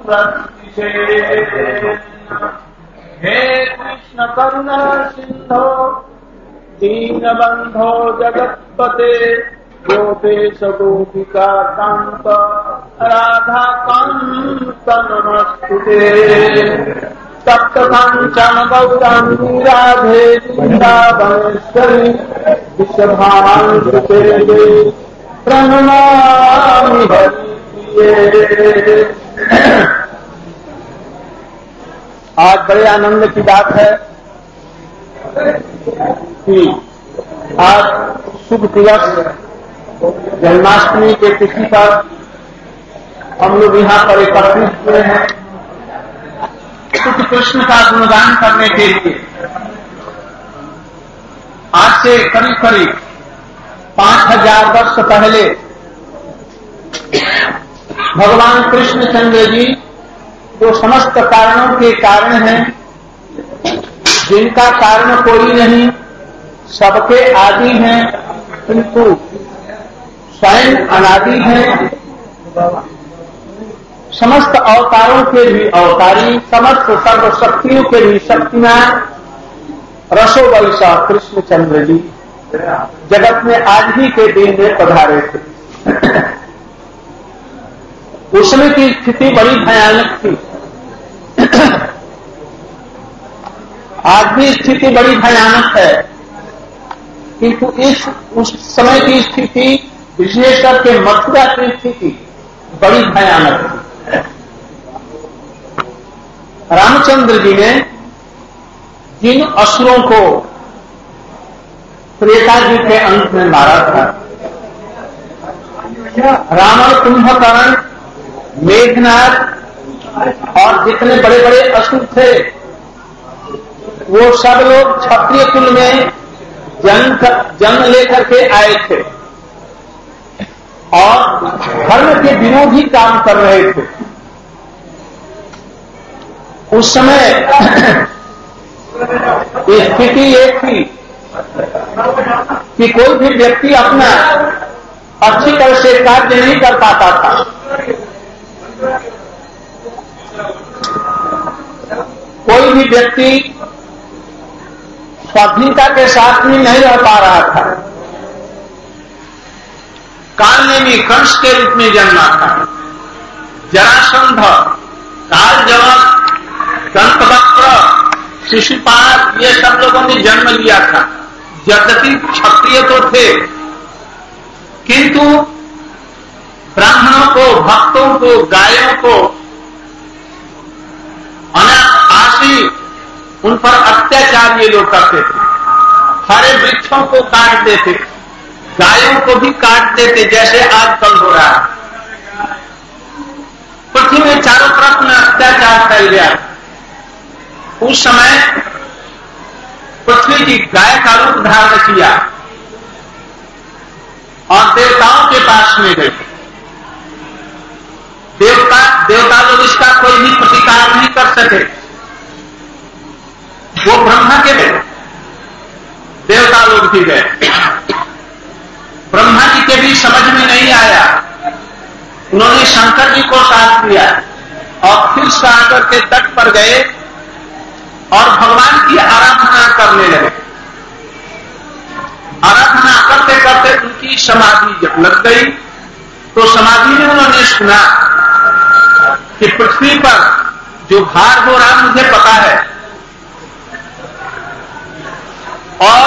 प्रतिषेधेन। हे कृष्ण करुणा सिंधो दीनबंधो जगत्पते गोपेश गोपिका कांत राधा कांत नमस्तुते। तप्त कांचन गौरांगी राधे वृंदावनेश्वरी विश्वभानुसुते प्रणमामि हरिप्रिये। आज बड़े आनंद की बात है कि आज शुभ दिवस जन्माष्टमी के तिथि पर हम लोग यहाँ पर एकत्रित हुए हैं श्री कृष्ण का गुणगान करने के लिए। आज से करीब करीब 5000 वर्ष पहले भगवान कृष्णचंद्र जी जो समस्त कारणों के कारण हैं, जिनका कारण कोई नहीं, सबके आदि हैं किंतु स्वयं अनादि हैं, समस्त अवतारों के भी अवतारी, समस्त सर्वशक्तियों के भी शक्तिमान रसो वैसा कृष्णचंद्र जी जगत में आज ही के दिन में पधारे थे। उसमें की स्थिति बड़ी भयानक थी। आज भी स्थिति बड़ी भयानक है, किंतु उस समय की स्थिति, विशेषकर के मथुरा की स्थिति बड़ी भयानक थी। रामचंद्र जी ने जिन असुरों को त्रेता जी के अंत में मारा था, रावण, कुंभकर्ण, मेघनाथ और जितने बड़े बड़े असुर थे, वो सब लोग क्षत्रिय कुल में जन्म लेकर के आए थे और धर्म के विरोधी काम कर रहे थे। उस समय स्थिति ये थी कि कोई भी व्यक्ति अपना अच्छी तरह से कार्य नहीं कर पाता था। कोई भी व्यक्ति स्वाधीनता के साथ में नहीं रह पा रहा था। काल ने भी कंस के रूप में जन्मा था। जरासंध, कालजवक, दंतवक्र, शिशुपाल, ये सब लोगों ने जन्म लिया था। यद्यपि क्षत्रिय तो थे, किंतु ब्राह्मणों को, भक्तों को, गायों को, अनाथ आशी, उन पर अत्याचार ये लोग करते थे। हरे वृक्षों को काट देते, गायों को भी काट देते, जैसे आजकल हो रहा है। पृथ्वी में चारों तरफ में अत्याचार फैल गया। उस समय पृथ्वी की गाय का रूप धारण किया और देवताओं के पास में गए। देवता लोग इसका कोई भी प्रतिकार नहीं कर सके। वो ब्रह्मा के गए, देवता लोग भी गए। ब्रह्मा जी के भी समझ में नहीं आया। उन्होंने शंकर जी को साथ दिया और फिर सागर के तट पर गए और भगवान की आराधना करने लगे। आराधना करते करते उनकी समाधि जब लग गई तो समाधि में उन्होंने सुना कि पृथ्वी पर जो भार हो रहा मुझे पता है, और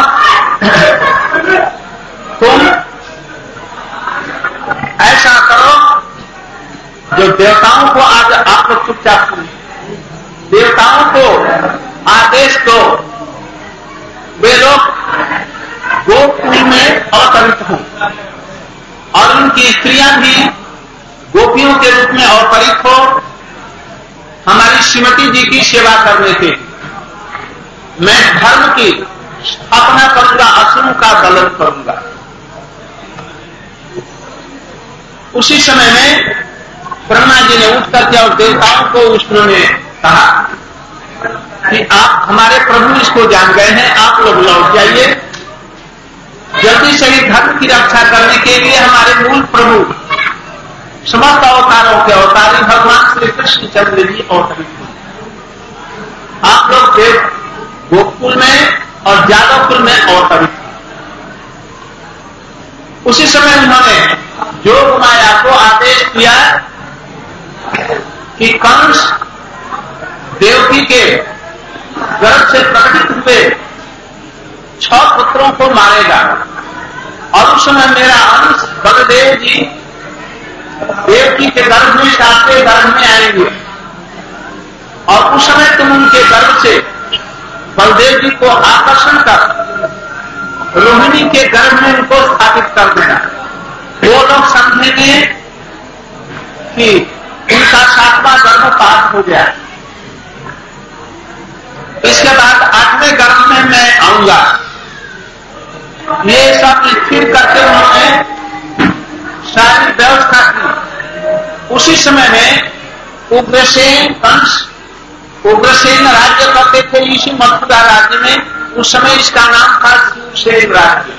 तुम ऐसा करो, जो देवताओं को आज आप लोग चुपचाप सुनिए, देवताओं को आदेश दो वे लोग गोकुल में अवतरित हों और उनकी स्त्रियां भी गोपियों के रूप में अवतरित हो, हमारी श्रीमती जी की सेवा करने के। मैं धर्म की स्थापना करूंगा, असुरों का दलन करूंगा। उसी समय में ब्रह्मा जी ने उठ करके और देवताओं को उन्होंने कहा कि आप हमारे प्रभु इसको जान गए हैं, आप लोग लौट जाइए। जल्दी से ही धर्म की रक्षा करने के लिए हमारे मूल प्रभु समस्त अवतारों के अवतारी भगवान श्री कृष्ण चंद्र जी अवतरित हुए। आप लोग देव गोकुल में और जादवपुर में अवतरित। उसी समय उन्होंने योग माया को आदेश दिया कि कंस देवकी के गर्भ से प्रकटित हुए 6 पुत्रों को मारेगा और उस समय मेरा अंश बलदेव जी देवकी के गर्भ में आपके गर्भ में आएंगे और उस समय तुम उनके गर्भ से बलदेव जी को आकर्षण कर रोहिणी के गर्भ में उनको स्थापित कर देना। वो लोग समझेंगे कि उनका 7वां गर्भपात हो गया। इसके बाद 8वें गर्भ में मैं आऊंगा। ये सब स्थिर करके उन्होंने सारी व्यवस्था की। उसी समय में उग्रसेन कंस उग्रसेन राज्य करते थे इसी मथुरा राज्य में। उस समय इसका नाम था शिवसेन राज्य।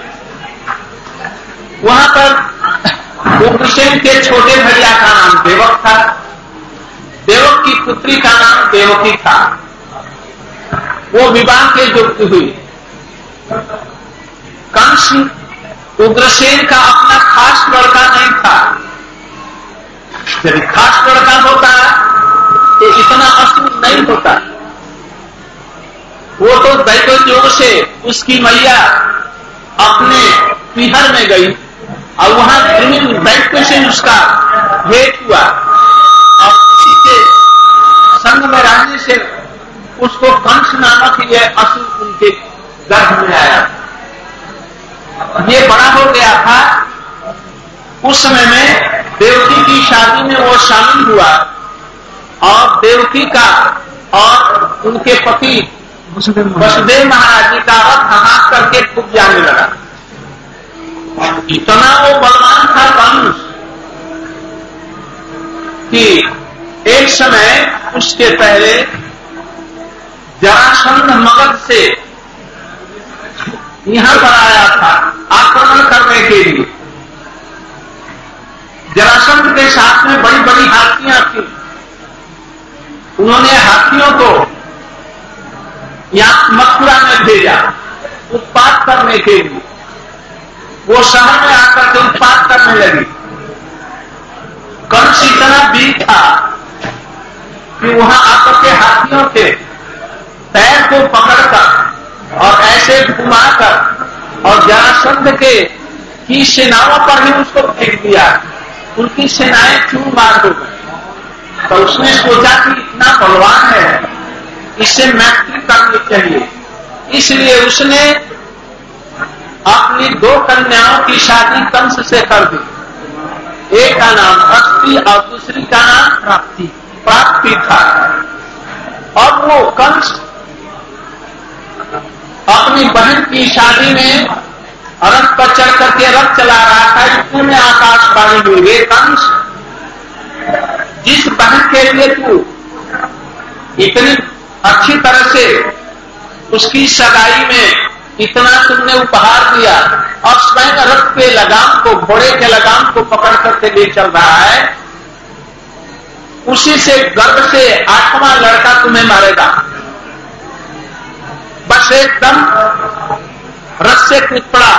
वहां पर उग्रसेन के छोटे भैया का नाम देवक था। देवक की पुत्री का नाम देवकी था। वो विवाह के योग्य हुई। कंस उग्रसेन का अपना खास लड़का नहीं था। यदि खास लड़का होता तो इतना असुर नहीं होता। वो तो दैव योग से उसकी मैया अपने पीहर में गई और वहां दैत्य से उसका भेंट हुआ और उसी के संग में रहने से उसको कंस नामक ये असुर उनके गर्भ में आया। ये बड़ा हो गया था। उस समय में देवकी की शादी में वो शामिल हुआ और देवकी का और उनके पति वसुदेव महाराज जी का रथ हाथ करके खूब जाने लगा। इतना वो बलवान था कंस कि एक समय उसके पहले जरासंध मगध से यहां पर आया था आक्रमण करने के लिए। जरासंध के साथ में बड़ी बड़ी हाथियां थी। उन्होंने हाथियों को यहां मथुरा में भेजा उत्पात करने के लिए। वो शहर में आकर के उत्पात करने लगी। कंस इतना वीर था कि वहां आकर के हाथियों के पैर को पकड़कर और ऐसे घुमाकर और जरासंध के की सेनाओं पर ही उसको फेंक दिया। उनकी सेनाएं चूरमार हो गई। तो उसने सोचा कि इतना बलवान है, इससे मैत्री करनी चाहिए। इसलिए उसने अपनी 2 कन्याओं की शादी कंस से कर दी। एक का नाम अस्थि और दूसरी का नाम प्राप्ति था। और वो कंस अपनी बहन की शादी में रथ पर चढ़ करके रथ चला रहा था। इतने में आकाशवाणी हुई, वे कंस, जिस बहन के लिए तू इतनी अच्छी तरह से उसकी सगाई में इतना तुमने उपहार दिया और स्वयं रथ के लगाम को, घोड़े के लगाम को पकड़ करके ले चल रहा है, उसी से गर्भ से 8वां लड़का तुम्हें मारेगा। बस एकदम रथ से कूद पड़ा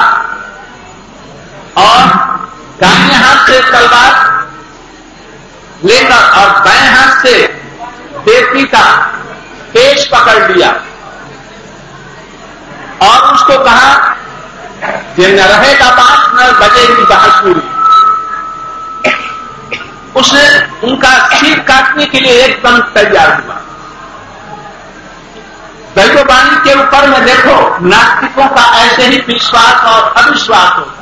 और दाहिने हाथ से तलवार लेकर और बाएं हाथ से देवकी का केश पकड़ लिया और उसको कहा कि न रहेगा बात न बजेगी बांसुरी। उसने उनका सिर काटने के लिए एकदम तैयार हुआ। दैववाणी के ऊपर में देखो, नास्तिकों का ऐसे ही विश्वास और अविश्वास हो।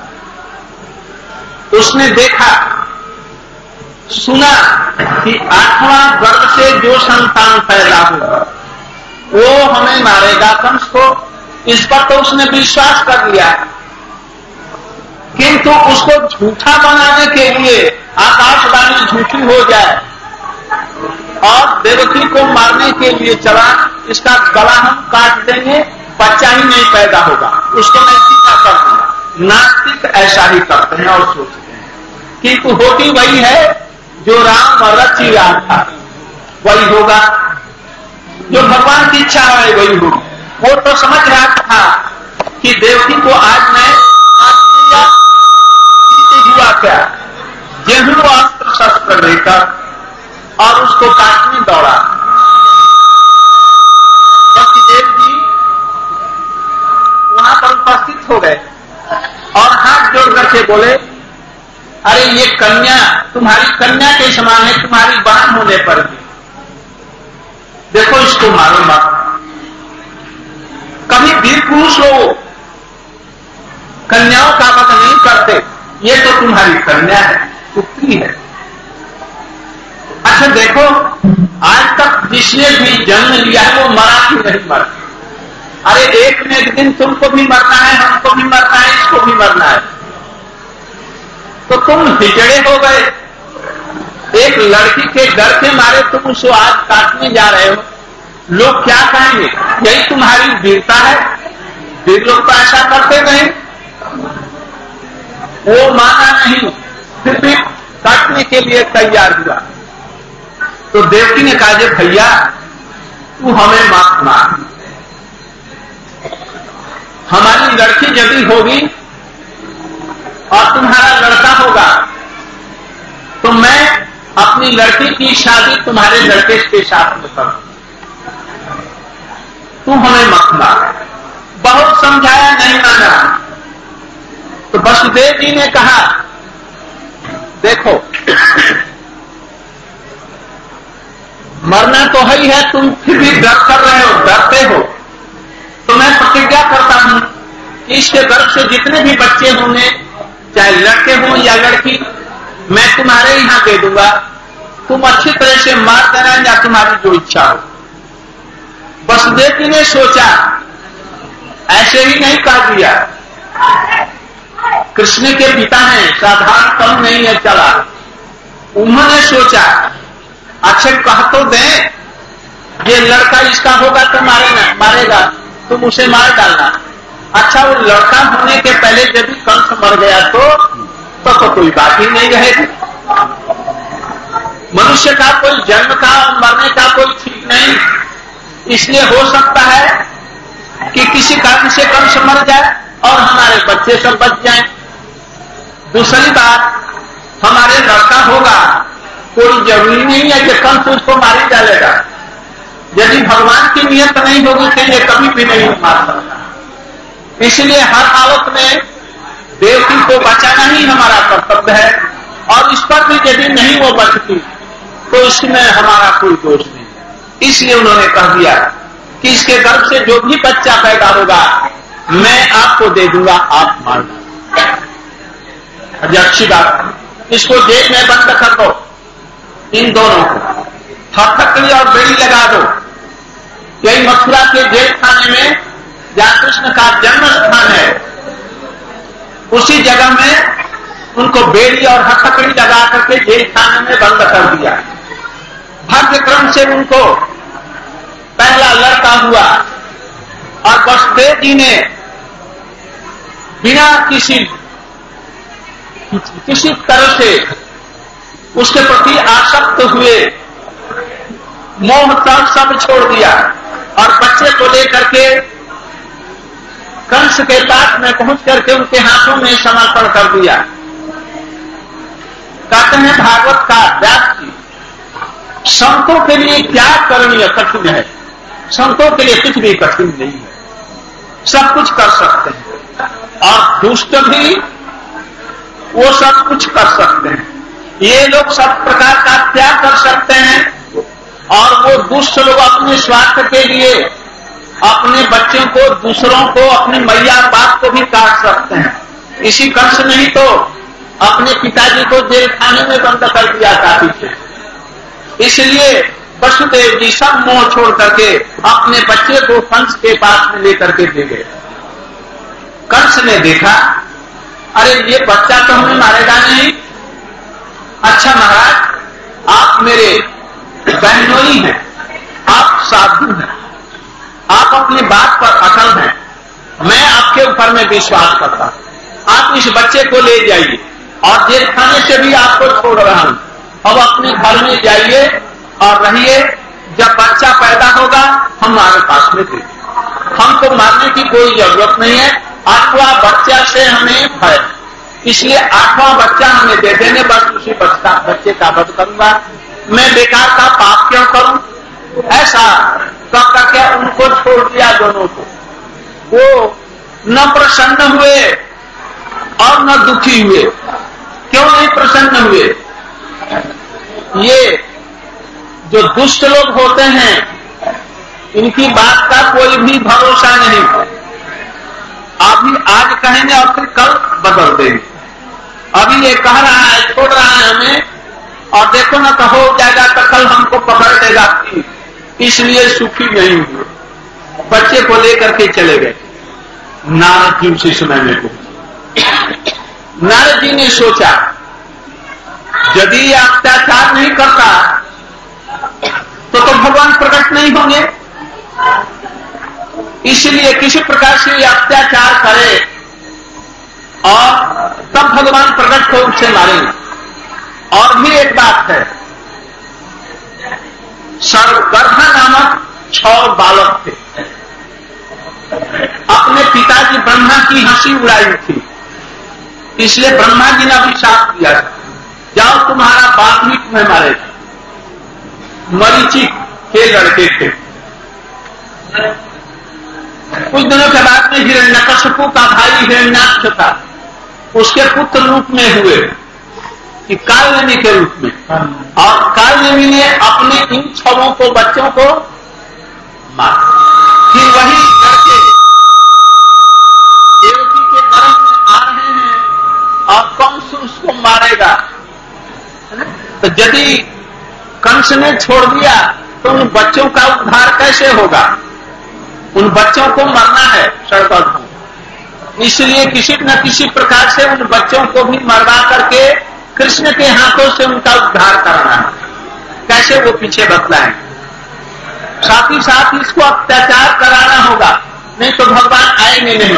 उसने देखा सुना कि 8वां गर्भ से जो संतान पैदा होगा वो हमें मारेगा कंस को। इस पर तो उसने विश्वास कर लिया, किंतु उसको झूठा बनाने के लिए आकाशवाणी झूठी हो जाए और देवकी को मारने के लिए चला, इसका गला हम काट देंगे, बच्चा ही नहीं पैदा होगा, उसको मैं सीधा कर दूंगा। नास्तिक ऐसा ही करते हैं और सोचते हैं, किंतु होती वही है जो राम रच रहा था वही होगा, जो भगवान की इच्छा है वही होगी। वो तो समझ रहा था कि देवकी को आज मैं हुआ क्या, गेहूं अस्त्र शस्त्र लेकर और उसको काटने दौड़ा। वसुदेव जी वहां पर उपस्थित हो गए और हाथ जोड़ करके बोले, अरे ये कन्या तुम्हारी कन्या के समान है, तुम्हारी बहन होने पर भी देखो इसको मारो मत। कभी वीर पुरुष लोग कन्याओं का वध नहीं करते, ये तो तुम्हारी कन्या है, पुत्री है। अच्छा देखो, आज तक जिसने भी जन्म लिया है वो मरा ही नहीं मरा। अरे एक न एक दिन तुमको भी मरना है, हमको भी मरना है, इसको भी मरना है। तो तुम हिजड़े हो गए, एक लड़की के डर के मारे तुम उसको आज काटने जा रहे हो। लोग क्या कहेंगे, यही तुम्हारी वीरता है। वीर लोग तो ऐसा करते नहीं। वो माना नहीं, फिर भी काटने के लिए तैयार हुआ। तो देवकी ने कहा, भैया तू हमें मत मार, हमारी लड़की यदि होगी और तुम्हारा लड़का होगा तो मैं अपनी लड़की की शादी तुम्हारे लड़के के साथ में करूं, तू हमें मत मार। बहुत समझाया, नहीं माना। तो वसुदेव जी ने कहा, देखो मरना तो ही है, तुम फिर भी डर कर रहे हो, डरते हो। तो मैं प्रतिज्ञा करता हूं कि इसके गर्भ से जितने भी बच्चे होंगे, चाहे लड़के हों या लड़की, मैं तुम्हारे यहां दे दूंगा। तुम अच्छी तरह से मार देना या तुम्हारी जो इच्छा हो। वसुदेव जी ने सोचा, ऐसे ही नहीं कह दिया। कृष्ण के पिता हैं, साधारण कम नहीं है चला। उन्होंने सोचा, अच्छा कह तो दें, ये लड़का इसका होगा तो मारेगा, तुम उसे मार डालना। अच्छा वो लड़का होने के पहले यदि कंस मर गया तो कोई बात ही नहीं रहेगी। मनुष्य का कोई जन्म का मरने का कोई ठीक नहीं, इसलिए हो सकता है कि किसी कारण से कंस मर जाए और हमारे बच्चे सब बच जाएं। दूसरी बात, हमारे लड़का होगा, कोई जरूरी नहीं है कि कंस उसको मार ही डालेगा। यदि भगवान की नियत नहीं होगी तो ये कभी भी नहीं मार सकता। इसलिए हर हालत में देवकी को बचाना ही हमारा कर्तव्य है, और इस पर भी यदि नहीं वो बचती तो इसमें हमारा कोई दोष नहीं है। इसलिए उन्होंने कह दिया कि इसके गर्भ से जो भी बच्चा पैदा होगा मैं आपको दे दूंगा, आप मार दो। अच्छी बात, इसको जेल में बंद कर दो, इन दोनों को हथकड़ी और बेड़ी लगा दो। यही मथुरा के जेल खाने में जहां कृष्ण का जन्म स्थान है, उसी जगह में उनको बेड़ी और हथकड़ी लगा करके जेल खाने में बंद कर दिया। भाग्यक्रम से उनको पहला लड़का हुआ और वसुदेव जी ने बिना किसी तरह से उसके प्रति आसक्त हुए मोह सब छोड़ दिया और बच्चे को लेकर के कंस के पास में पहुंच करके उनके हाथों में समर्पण कर दिया। कहते हैं भागवत का व्यास जी, संतों के लिए क्या करणीय कठिन है, संतों के लिए कुछ भी कठिन नहीं है, सब कुछ कर सकते हैं, और दुष्ट भी वो सब कुछ कर सकते हैं। ये लोग सब प्रकार का त्याग कर सकते हैं, और वो दुष्ट लोग अपने स्वार्थ के लिए अपने बच्चों को, दूसरों को, अपनी मैया बाप को भी काट सकते हैं। इसी कंस ने ही तो अपने पिताजी को जेल खाने में बंद कर दिया था पीछे। इसलिए वसुदेव जी सब मोह छोड़ करके अपने बच्चे को कंस के पास में लेकर के दे गए। कंस ने देखा, अरे ये बच्चा तो हमें मारेगा नहीं। अच्छा महाराज, आप मेरे बहनोई हैं, आप साधु हैं, आप अपनी बात पर अटल हैं, मैं आपके ऊपर में विश्वास करता हूं। आप इस बच्चे को ले जाइए और जेल खाने से भी आपको छोड़ रहा हूं, अब अपने घर में जाइए और रहिए, जब बच्चा पैदा होगा हमारे पास में दे, हमको मारने की कोई जरूरत नहीं है। 8वां बच्चा से हमें भय, इसलिए 8वां बच्चा हमें दे देने, बस उसी बच्चे का वध करूंगा, मैं बेकार का पाप क्यों करूं। ऐसा कब करके उनको छोड़ दिया दोनों को। वो न प्रसन्न हुए और न दुखी हुए। क्यों नहीं प्रसन्न हुए? ये जो दुष्ट लोग होते हैं इनकी बात का कोई भी भरोसा नहीं। अभी आज कहेंगे और फिर कल बदल देंगे। अभी ये कह रहा है, छोड़ रहा है हमें, और देखो ना तो हो जाएगा तो कल हमको पकड़ देगा, इसलिए सुखी नहीं हुए, बच्चे को लेकर के चले गए। नारद जी उसी समय में पहुंचे। नारद जी ने सोचा यदि ये अत्याचार नहीं करता तो भगवान प्रकट नहीं होंगे, इसलिए किसी प्रकार से ये अत्याचार करे और तब भगवान प्रकट हो उसे मारेंगे। और भी एक बात है, सर्वगर्भा नामक 6 बालक थे, अपने पिताजी ब्रह्मा की हंसी उड़ाई थी, इसलिए ब्रह्मा जी ने अभिशाप दिया, जाओ तुम्हारा बाप ही तुम्हें मारेगा। मरीचि के लड़के थे। कुछ दिनों के बाद में हिरण्यकशिपु का भाई हिरण्याक्ष था, उसके पुत्र रूप में हुए कि कालनेमी के रूप में, और कालनेमी ने अपने इन 6 को बच्चों को मारा। फिर वही लड़के देवकी के गर्भ में आ रहे हैं और कंस उसको मारेगा। तो यदि कंस ने छोड़ दिया तो उन बच्चों का उद्धार कैसे होगा? उन बच्चों को मरना है सर्वप्रथम, इसलिए किसी न किसी प्रकार से उन बच्चों को भी मरवा करके कृष्ण के हाथों से उनका उद्धार करना है। कैसे वो पीछे बतलाएं। साथ ही साथ इसको अत्याचार कराना होगा, नहीं तो भगवान आएंगे नहीं।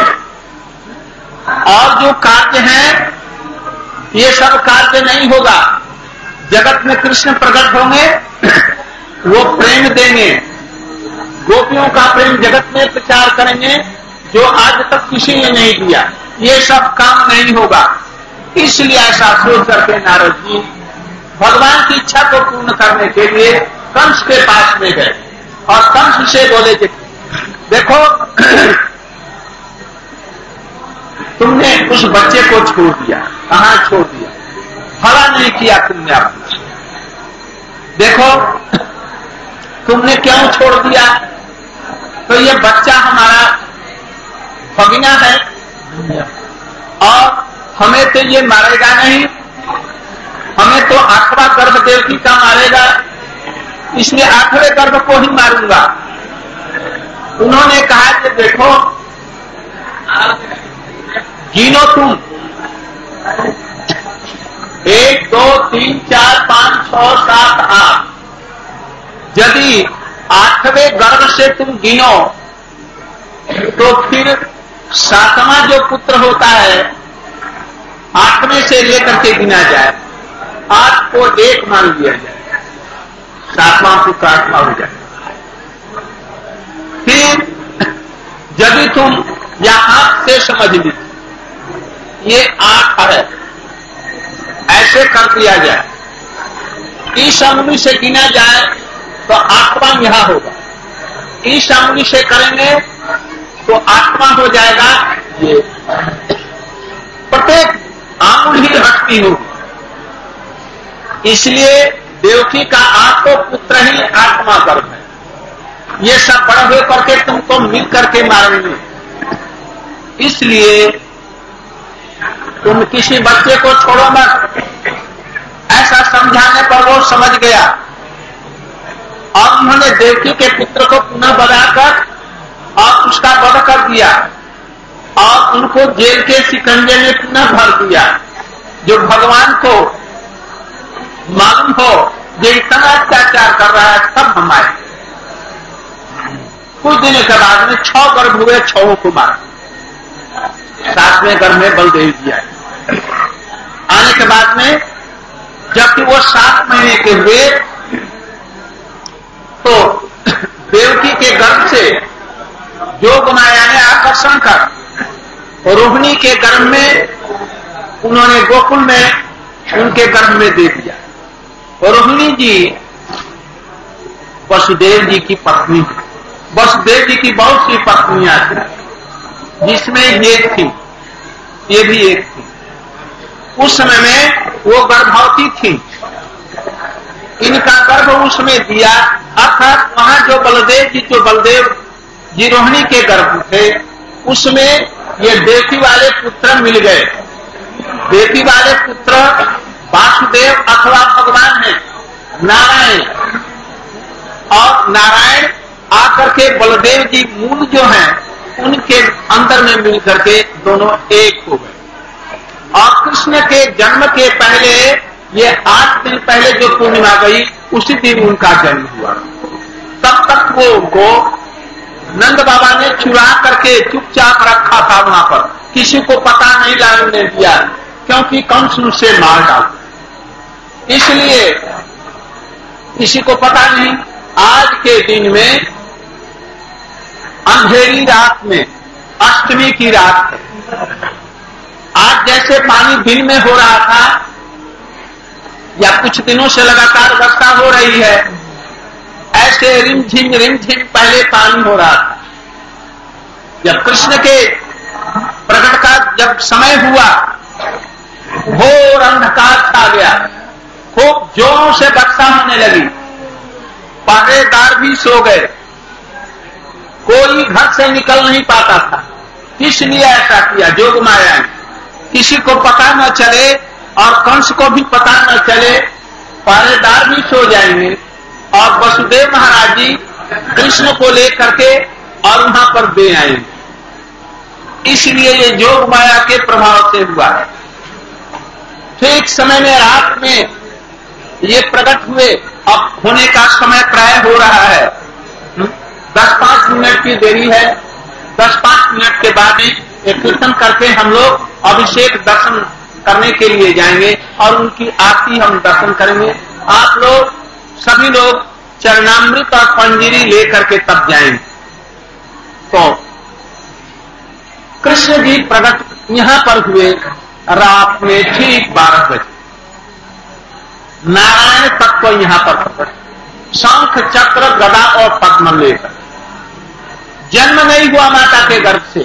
और जो कार्य है ये सब कार्य नहीं होगा। जगत में कृष्ण प्रकट होंगे, वो प्रेम देंगे, गोपियों का प्रेम जगत में प्रचार करेंगे जो आज तक किसी ने नहीं दिया। ये सब काम नहीं होगा। इसलिए ऐसा सोच करके नारद जी भगवान की इच्छा को पूर्ण करने के लिए कंस के पास में गए और कंस से बोले थे, देखो तुमने उस बच्चे को छोड़ दिया। कहां छोड़ दिया? भला नहीं किया तुमने अपना। देखो तुमने क्यों छोड़ दिया? तो ये बच्चा हमारा भगिना है और हमें तो ये मारेगा नहीं, हमें तो 8वां गर्भ देवकी का मारेगा, इसलिए 8वें गर्भ को ही मारूंगा। उन्होंने कहा कि देखो गिनो तुम, 1 2 3 4 5 6 7 8। यदि 8वें गर्भ से तुम गिनो तो फिर 7वां जो पुत्र होता है 8वें से लेकर के गिना जाए, 8 को 1 मान लिया जाए, 7वां पुत्र 8वां हो जाए। फिर यदि तुम यहां से समझ ली ये 8 है, ऐसे कर दिया जाए, इस अंगुली से गिना जाए तो 8वां यहां होगा, इस अंगुली से करेंगे तो 8वां हो जाएगा। ये प्रत्येक आंगुल ही हटती होगी, इसलिए देवकी का 8 पुत्र ही 8वां गर्भ है। ये सब बड़े हुए करके तुमको मिल करके मारेंगे, इसलिए तुम किसी बच्चे को छोड़ो मत। ऐसा समझाने पर वो समझ गया और उन्होंने देवकी के पुत्र को पुनः बनाकर और उसका वध कर दिया और उनको जेल के शिकंजे में पुनः भर दिया। जो भगवान को मालूम हो ये इतना अत्याचार कर रहा है तब हम आए। कुछ दिनों के बाद में 6 गर्भ हुए, 6 को मारा। 7वें गर्भ में बलदेव जी आए। आने के बाद में जबकि वो 7 महीने के हुए तो देवकी के गर्भ से जोग माया ने आकर्षण कर रोहिणी के गर्भ में उन्होंने गोकुल में उनके गर्भ में दे दिया। और रोहिणी जी वसुदेव जी की पत्नी थी। वसुदेव जी की बहुत सी पत्नियां थी, जिसमें ये थी, ये भी एक थी। उस समय में वो गर्भवती थी, इनका गर्भ उसमें दिया। अर्थात वहां जो बलदेव जी रोहिणी के गर्भ थे, उसमें ये देवकी वाले पुत्र मिल गए। देवकी वाले पुत्र वासुदेव अथवा भगवान है नारायण, और नारायण आकर के बलदेव जी मूल जो हैं उनके अंदर में मिल करके दोनों एक हो गए। और कृष्ण के जन्म के पहले, ये 8 दिन पहले जो पूर्णिमा गई, उसी दिन उनका जन्म हुआ। तब तक वो उनको नंद बाबा ने चुरा करके चुपचाप रखा था वहां पर, किसी को पता नहीं लगने दिया, क्योंकि कंस उसे मार डाला। इसलिए किसी को पता नहीं। आज के दिन में अंधेरी रात में, अष्टमी की रात है, आज जैसे पानी दिन में हो रहा था या कुछ दिनों से लगातार वर्षा हो रही है, ऐसे रिमझिम पहले पानी हो रहा था। जब कृष्ण के प्रकट का जब समय हुआ, घोर अंधकार छा गया, खूब जोरों से वर्षा होने लगी, पहरेदार भी सो गए, कोई घर से निकल नहीं पाता था। इसलिए ऐसा किया जोग माया ने, किसी को पता न चले और कंस को भी पता न चले, पहरेदार भी सो जाएंगे और वसुदेव महाराज जी कृष्ण को लेकर के और वहां पर दे आएंगे। इसलिए ये जोग माया के प्रभाव से हुआ है। ठीक समय में रात में ये प्रकट हुए। अब होने का समय प्राय हो रहा है, 10-5 मिनट की देरी है। 10-5 मिनट के बाद में कीर्तन करके हम लोग अभिषेक दर्शन करने के लिए जाएंगे और उनकी आरती हम दर्शन करेंगे। आप लोग सभी लोग चरणामृत और पंजीरी लेकर के तब जाएंगे। तो कृष्ण जी प्रकट यहां पर हुए रात में ठीक 12 बजे। नारायण तत्व यहां पर प्रकट, शंख चक्र गदा और पद्म लेकर। जन्म नहीं हुआ माता के गर्भ से,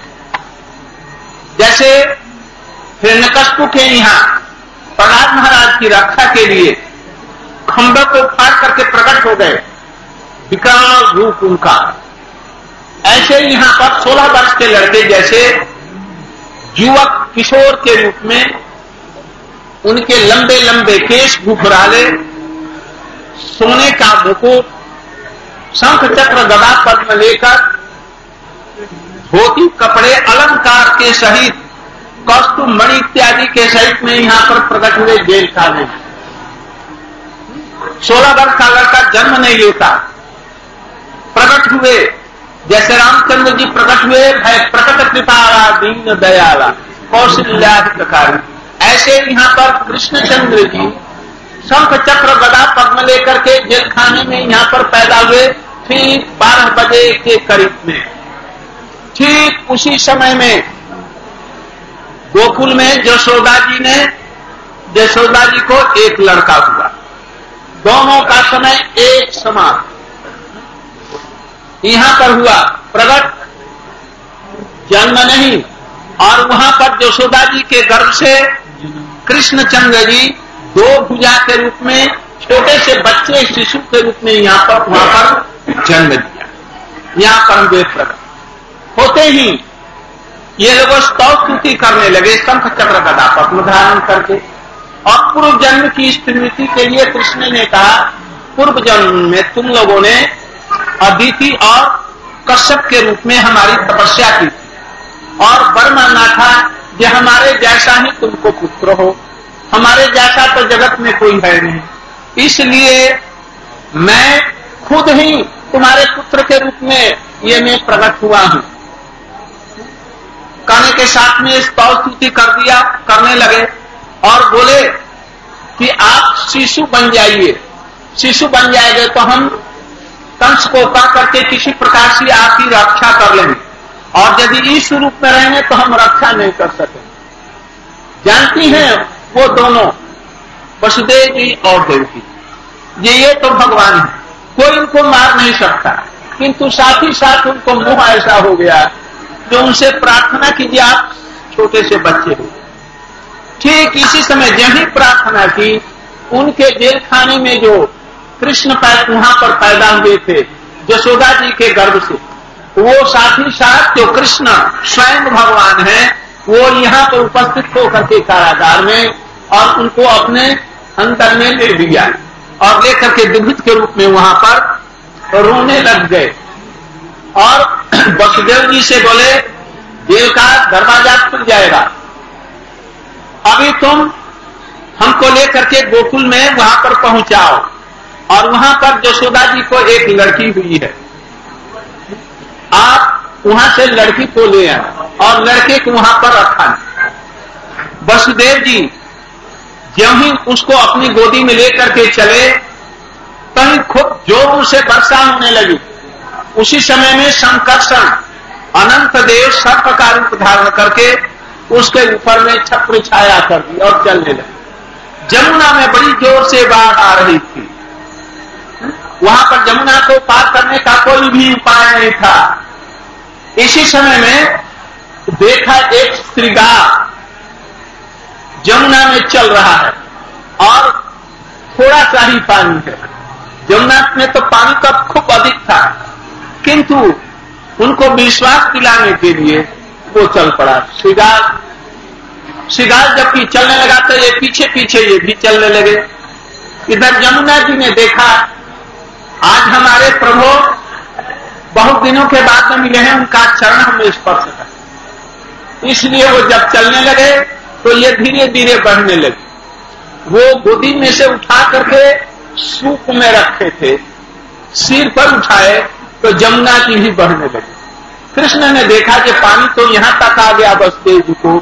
जैसे हिरण्यकश्यप के यहां प्रहलाद महाराज की रक्षा के लिए खंभे को फाड़ करके प्रकट हो गए, विकराल रूप उनका। ऐसे यहां पर 16 वर्ष के लड़के जैसे युवक किशोर के रूप में, उनके लंबे लंबे केश घुघराले, सोने का मुकुट, शंख चक्र गदा पद्म लेकर, धोती कपड़े अलंकार के सहित, कौस्तुभ मणि इत्यादि के सहित में यहां पर प्रकट हुए जेल खाने। 16 वर्ष का लड़का जन्म नहीं लेता, प्रकट हुए जैसे रामचंद्र जी प्रकट हुए, भय प्रकट कृपाला दीन दयाला कौशल्याधिकारी। ऐसे यहां पर कृष्णचंद्र जी शंख चक्र गदा पद्म लेकर के जेल खाने में यहां पर पैदा हुए, ठीक 12 बजे के करीब में। ठीक उसी समय में गोकुल में यशोदा जी को एक लड़का हुआ। दोनों का समय एक समान यहां पर हुआ प्रकट, जन्म नहीं। और वहां पर यशोदा जी के गर्भ से कृष्णचंद्र जी 2 भुजा के रूप में, छोटे से बच्चे शिशु के रूप में यहां पर वहां पर जन्म दिया। यहां पर वे प्रकट होते ही ये लोग स्तुति करने लगे, शंख चक्र गदा पद्म धारण करके। और पूर्व जन्म की स्मृति के लिए कृष्ण ने कहा, पूर्व जन्म में तुम लोगों ने अदिति और कश्यप के रूप में हमारी तपस्या की थी और वर मांगा था कि हमारे जैसा ही तुमको पुत्र हो, हमारे जैसा तो जगत में कोई है नहीं, इसलिए मैं खुद ही तुम्हारे पुत्र के रूप में ये मैं प्रकट हुआ हूं। कहने के साथ में स्तुति कर दिया, करने लगे और बोले कि आप शिशु बन जाइए, शिशु बन जाएंगे तो हम कंस को पा करके किसी प्रकार से आपकी रक्षा कर लेंगे, और यदि इस रूप में रहेंगे तो हम रक्षा नहीं कर सकेंगे। जानती हैं वो दोनों, वसुदेव जी और देवकी, ये तो भगवान है, कोई इनको मार नहीं सकता, किंतु साथ ही साथ उनको मोह ऐसा हो गया जो उनसे प्रार्थना कीजिए आप छोटे से बच्चे हो। ठीक इसी समय जब ही प्रार्थना की, उनके जेल खाने में जो कृष्ण वहां पर पैदा हुए थे यशोदा जी के गर्भ से, वो साथ ही साथ जो कृष्ण स्वयं भगवान है वो यहाँ पर उपस्थित होकर के कारागार में, और उनको अपने अंदर में ले लिया और लेकर के दुभित के रूप में वहां पर रोने लग गए। और वसुदेव जी से बोले जेल का दरवाजा खुल जाएगा, अभी तुम हमको लेकर के गोकुल में वहां पर पहुंचाओ, और वहां पर यशोदा जी को एक लड़की हुई है, आप वहां से लड़की को ले आए और लड़के को वहां पर रखा। वसुदेव जी जब ही उसको अपनी गोदी में लेकर के चले, कहीं खूब जोरों से वर्षा होने लगी। उसी समय में संकर्षण अनंत देव सर्प का रूप धारण करके उसके ऊपर में छत्र छाया कर दी और चलने लगी। जमुना में बड़ी जोर से बाढ़ आ रही थी, वहां पर जमुना को पार करने का कोई भी उपाय नहीं था। इसी समय में देखा एक श्रृंगार जमुना में चल रहा है और थोड़ा सा ही पानी है। जमुना में तो पानी का खूब अधिक था, किंतु उनको विश्वास दिलाने के लिए वो चल पड़ा। श्रृंगार जबकि चलने लगा तो ये पीछे पीछे ये भी चलने लगे। इधर जमुना जी ने देखा आज हमारे प्रभु बहुत दिनों के बाद में मिले हैं, उनका चरण हमें स्पर्श कर, इसलिए वो जब चलने लगे तो ये धीरे धीरे बढ़ने लगे। वो गोदी में से उठा करके सूप में रखे थे, सिर पर उठाए तो जमुना जी ही बढ़ने लगे। कृष्ण ने देखा कि पानी तो यहां तक आ गया वसुदेव जी को,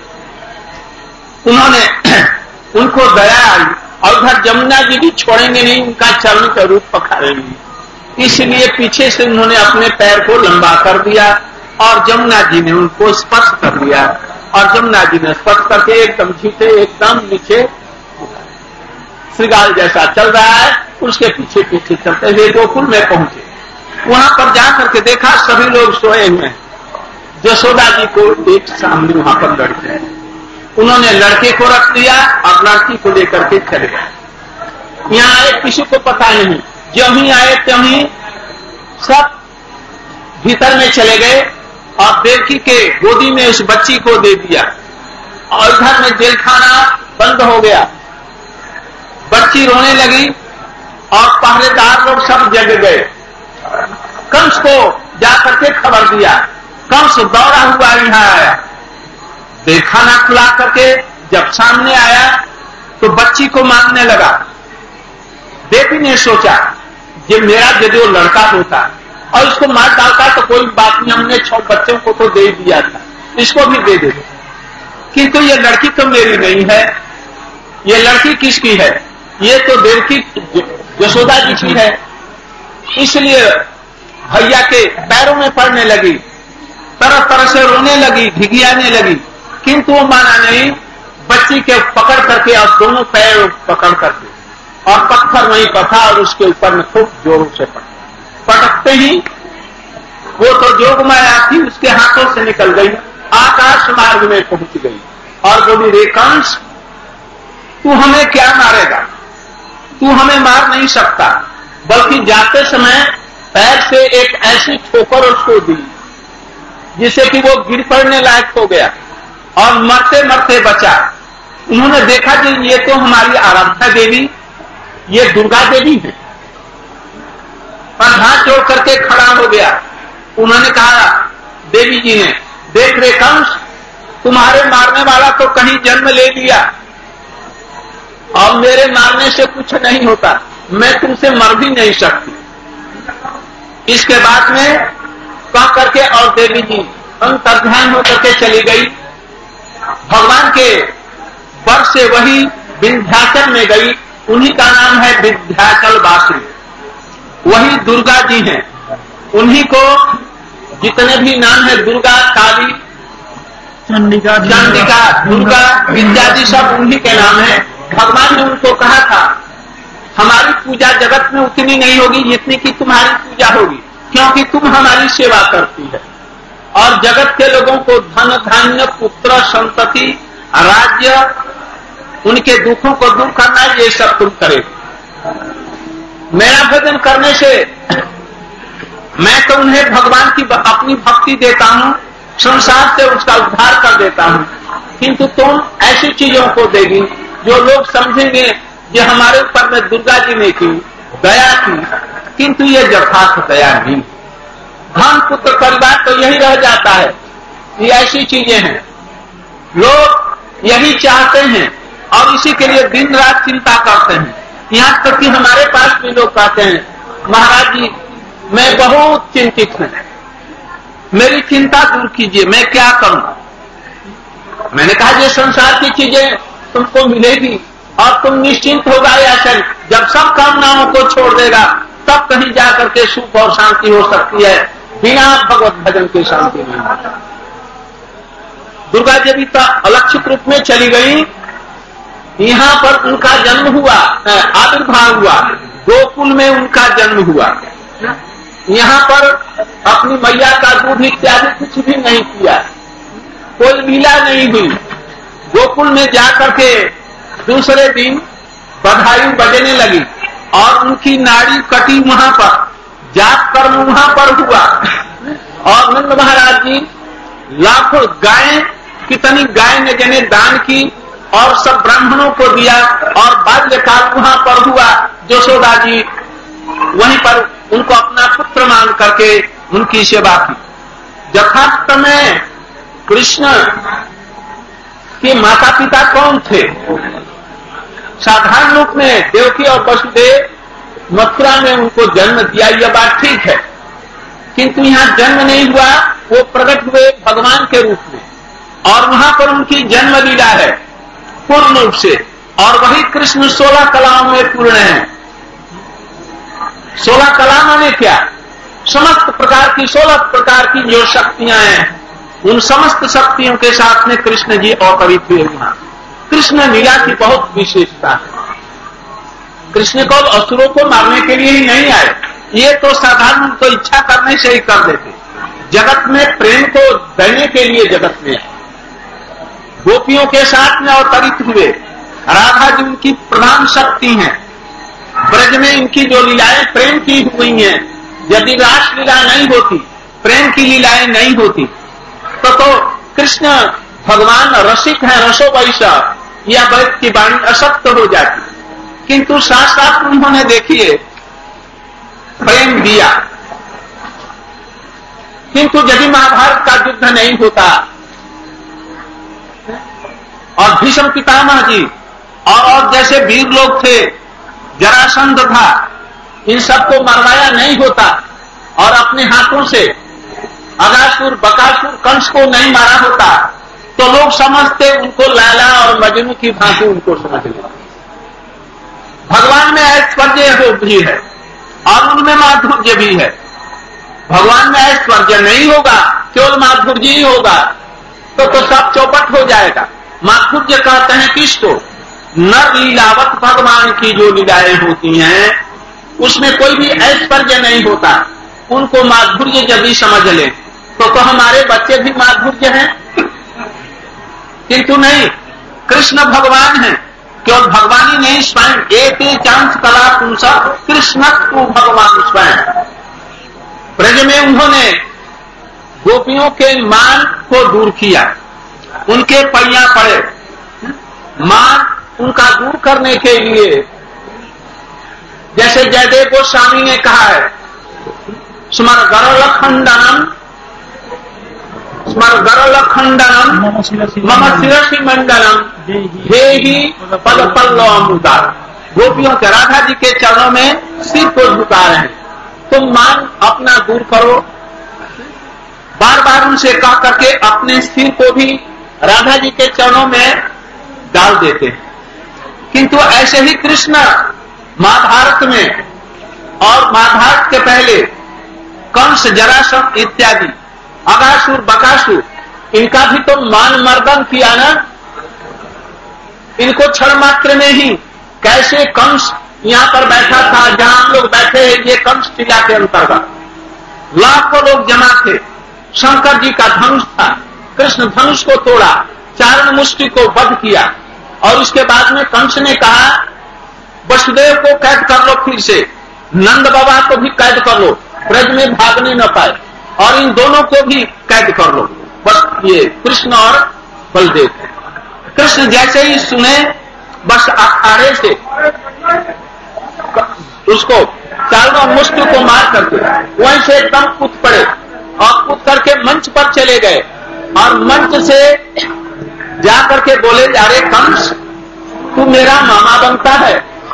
उन्होंने उनको दया आई और उधर जमुना जी भी छोड़ेंगे नहीं, उनका चरण का रूप पखारेंगे, इसलिए पीछे से उन्होंने अपने पैर को लंबा कर दिया और जमुना जी ने उनको स्पर्श कर लिया, और जमुना जी ने स्पर्श करके एकदम जीते एकदम नीचे श्रृंगार जैसा चल रहा है, उसके पीछे पीछे चलते हुए गोकुल में पहुंचे। वहां पर जाकर के देखा सभी लोग सोए हुए हैं। यशोदा जी को एक सामने वहां पर लड़के हैं, उन्होंने लड़के को रख दिया और लड़की को लेकर के चले गए। यहाँ आए किसी को पता नहीं, जब ही आए तब ही सब भीतर में चले गए और देवकी के गोदी में उस बच्ची को दे दिया, और इधर में जेल खाना बंद हो गया। बच्ची रोने लगी और पहरेदार लोग सब जग गए। कंस को जाकर के खबर दिया, कंस दौड़ा हुआ यहां आया, खाना खिला करके जब सामने आया तो बच्ची को मारने लगा। देवी ने सोचा ये मेरा यदि वो लड़का होता और इसको मार डालता तो कोई बात नहीं, हमने 6 बच्चों को तो दे दिया था, इसको भी दे दे, किंतु ये लड़की तो मेरी नहीं है। ये लड़की किसकी है? ये तो देवकी यशोदा जी की है। इसलिए भैया के पैरों में पड़ने लगी, तरह तरह से रोने लगी, घिघियाने लगी, किंतु वो माना नहीं। बच्ची के पकड़ करके और दोनों पैर पकड़ करके और पत्थर वहीं पर था और उसके ऊपर में खूब जोरों से पटकते ही वो तो जोग माया थी, उसके हाथों से निकल गई, आकाश मार्ग में पहुंच गई और बोली रे कंस, तू हमें क्या मारेगा? तू हमें मार नहीं सकता, बल्कि जाते समय पैर से एक ऐसी ठोकर उसको दी जिससे कि वो गिर पड़ने लायक हो गया और मरते मरते बचा। उन्होंने देखा कि ये तो हमारी आराध्या देवी, ये दुर्गा देवी है, और हाथ जोड़ करके खड़ा हो गया। उन्होंने कहा देवी जी ने, देख रे कंस, तुम्हारे मारने वाला तो कहीं जन्म ले लिया और मेरे मारने से कुछ नहीं होता, मैं तुमसे मर भी नहीं सकती। इसके बाद में कह करके और देवी जी अंतर्ध्यान होकर के चली गई। भगवान के वर से वही विंध्याचल में गई, उन्हीं का नाम है विंध्याचल वासिनी, वही दुर्गा जी हैं। उन्हीं को जितने भी नाम है, दुर्गा, काली, चंडिका, दुर्गा, विद्यादि सब उन्हीं के नाम है। भगवान ने उनको कहा था हमारी पूजा जगत में उतनी नहीं होगी जितनी कि तुम्हारी पूजा होगी, क्योंकि तुम हमारी सेवा करती है। और जगत के लोगों को धन धान्य पुत्र संतति राज्य उनके दुखों को दूर करना, ये सब तुम करे। मेरा भजन करने से मैं तो उन्हें भगवान की अपनी भक्ति देता हूं, संसार से उसका उद्धार कर देता हूं, किंतु तुम ऐसी चीजों को देगी जो लोग समझेंगे ये हमारे ऊपर में दुर्गा जी ने की दया की, किंतु ये यथार्थ दया नहीं। धन पुत्र परिवार तो यही रह जाता है, ये ऐसी चीजें हैं, लोग यही चाहते हैं और इसी के लिए दिन रात चिंता करते हैं। यहाँ तक कि हमारे पास भी लोग कहते हैं महाराज जी मैं बहुत चिंतित हूं, मेरी चिंता दूर कीजिए, मैं क्या करूं। मैंने कहा ये संसार की चीजें तुमको मिलेगी और तुम निश्चिंत होगा, ऐसा जब सब कामनाओं को छोड़ देगा तब कहीं जाकर के सुख और शांति हो सकती है, बिना भगवत भजन की शांति नहीं होती। दुर्गा देवी तो अलक्षित रूप में चली गई, यहाँ पर उनका जन्म हुआ, आविर्भाव हुआ, गोकुल में उनका जन्म हुआ। यहाँ पर अपनी मैया का दूध इत्यादि कुछ भी नहीं किया, कोई लीला नहीं हुई। गोकुल में जाकर के दूसरे दिन बधाई बजने लगी और उनकी नाड़ी कटी वहां पर, जात कर्म वहां पर हुआ। और नंद महाराज जी लाखों गायें, कितनी गाय ने जने दान की और सब ब्राह्मणों को दिया और बाल्यकाल वहां पर हुआ। यशोदा जी वहीं पर उनको अपना पुत्र मान करके उनकी सेवा की। यथार्थ में कृष्ण के माता पिता कौन थे? साधारण रूप में देवकी और वसुदेव मथुरा में उनको जन्म दिया, यह बात ठीक है, किंतु यहाँ जन्म नहीं हुआ, वो प्रकट हुए भगवान के रूप में और वहां पर उनकी जन्म लीला है पूर्ण रूप से। और वही कृष्ण 16 कलाओं में पूर्ण है। 16 कला माने क्या? समस्त प्रकार की 16 प्रकार की जो शक्तियां हैं, उन समस्त शक्तियों के साथ में कृष्ण जी अवतरित हुए। वहां कृष्ण लीला की बहुत विशेषता है। कृष्ण को असुरों को मारने के लिए ही नहीं आए, ये तो साधारण तो इच्छा करने से ही कर देते। जगत में प्रेम को देने के लिए जगत में गोपियों के साथ में अवतरित हुए। राधा जी उनकी प्रधान शक्ति हैं। ब्रज में इनकी जो लीलाएं प्रेम की हुई हैं, यदि रासलीला नहीं होती, प्रेम की लीलाएं नहीं होती, तो कृष्ण भगवान रसिक है, रसो वैसा, या वैद की वाणी असत्य हो जाती। किंतु साथ साथ उन्होंने देखिए प्रेम दिया। किंतु यदि महाभारत का युद्ध नहीं होता और भीष्म पितामह जी और जैसे वीर लोग थे, जरासंध था, इन सबको मरवाया नहीं होता और अपने हाथों से अगासुर, बकासुर, कंस को नहीं मारा होता, तो लोग समझते उनको लैला और मजनू की भांति उनको समझ लेते। भगवान में ऐश्वर्य भी है और उनमें माधुर्य भी है। भगवान में ऐश्वर्य नहीं होगा, केवल माधुर्य ही होगा, तो सब चौपट हो जाएगा। माधुर्य कहते हैं किसको? नर लीलावत भगवान की जो लीलाएं होती हैं, उसमें कोई भी ऐश्वर्य नहीं होता। उनको माधुर्य यदि समझ ले तो हमारे बच्चे भी माधुर्य हैं, किंतु नहीं, कृष्ण भगवान है, केवल भगवान ही नहीं, स्वयं एक चांस कला पुंसा कृष्ण को भगवान स्वयं। ब्रज में उन्होंने गोपियों के मान को दूर किया, उनके पैया पड़े। मान उनका दूर करने के लिए, जैसे जयदेव गोस्वामी ने कहा है, स्मर गरल खंडनम, स्मर गरल खंडनम मम शिरसि मंडलम देहि पद पल्लव अमृता। गोपियों के, राधा जी के चरणों में सिर को झुका रहे हैं। तुम मान अपना दूर करो। बार बार उनसे कह करके अपने सिर को भी राधा जी के चरणों में डाल देते हैं। किंतु ऐसे ही कृष्ण महाभारत में और महाभारत के पहले कंस, जरासंध इत्यादि, अगासुर, बकासुर, इनका भी तो मान मर्दन किया ना। इनको क्षण मात्र में ही कैसे कंस यहां पर बैठा था, जहां हम लोग बैठे हैं, ये कंस टीला के अंतर्गत लाखों लोग जमा थे। शंकर जी का धनुष था, कृष्ण धनुष को तोड़ा, चारण मुष्टि को वध किया, और उसके बाद में कंस ने कहा वसुदेव को कैद कर लो, फिर से नंद बाबा को भी कैद कर लो, ब्रज में भागने न पाए, और इन दोनों को भी कैद कर लो। बस ये कृष्ण और बलदेव। कृष्ण जैसे ही सुने बस अखाड़े से उसको चारों मुष्टि को मार करके वहीं से एकदम कूद पड़े और कूद करके मंच पर चले गए, और मंच से जाकर के बोले, अरे कंस, तू मेरा मामा बनता है,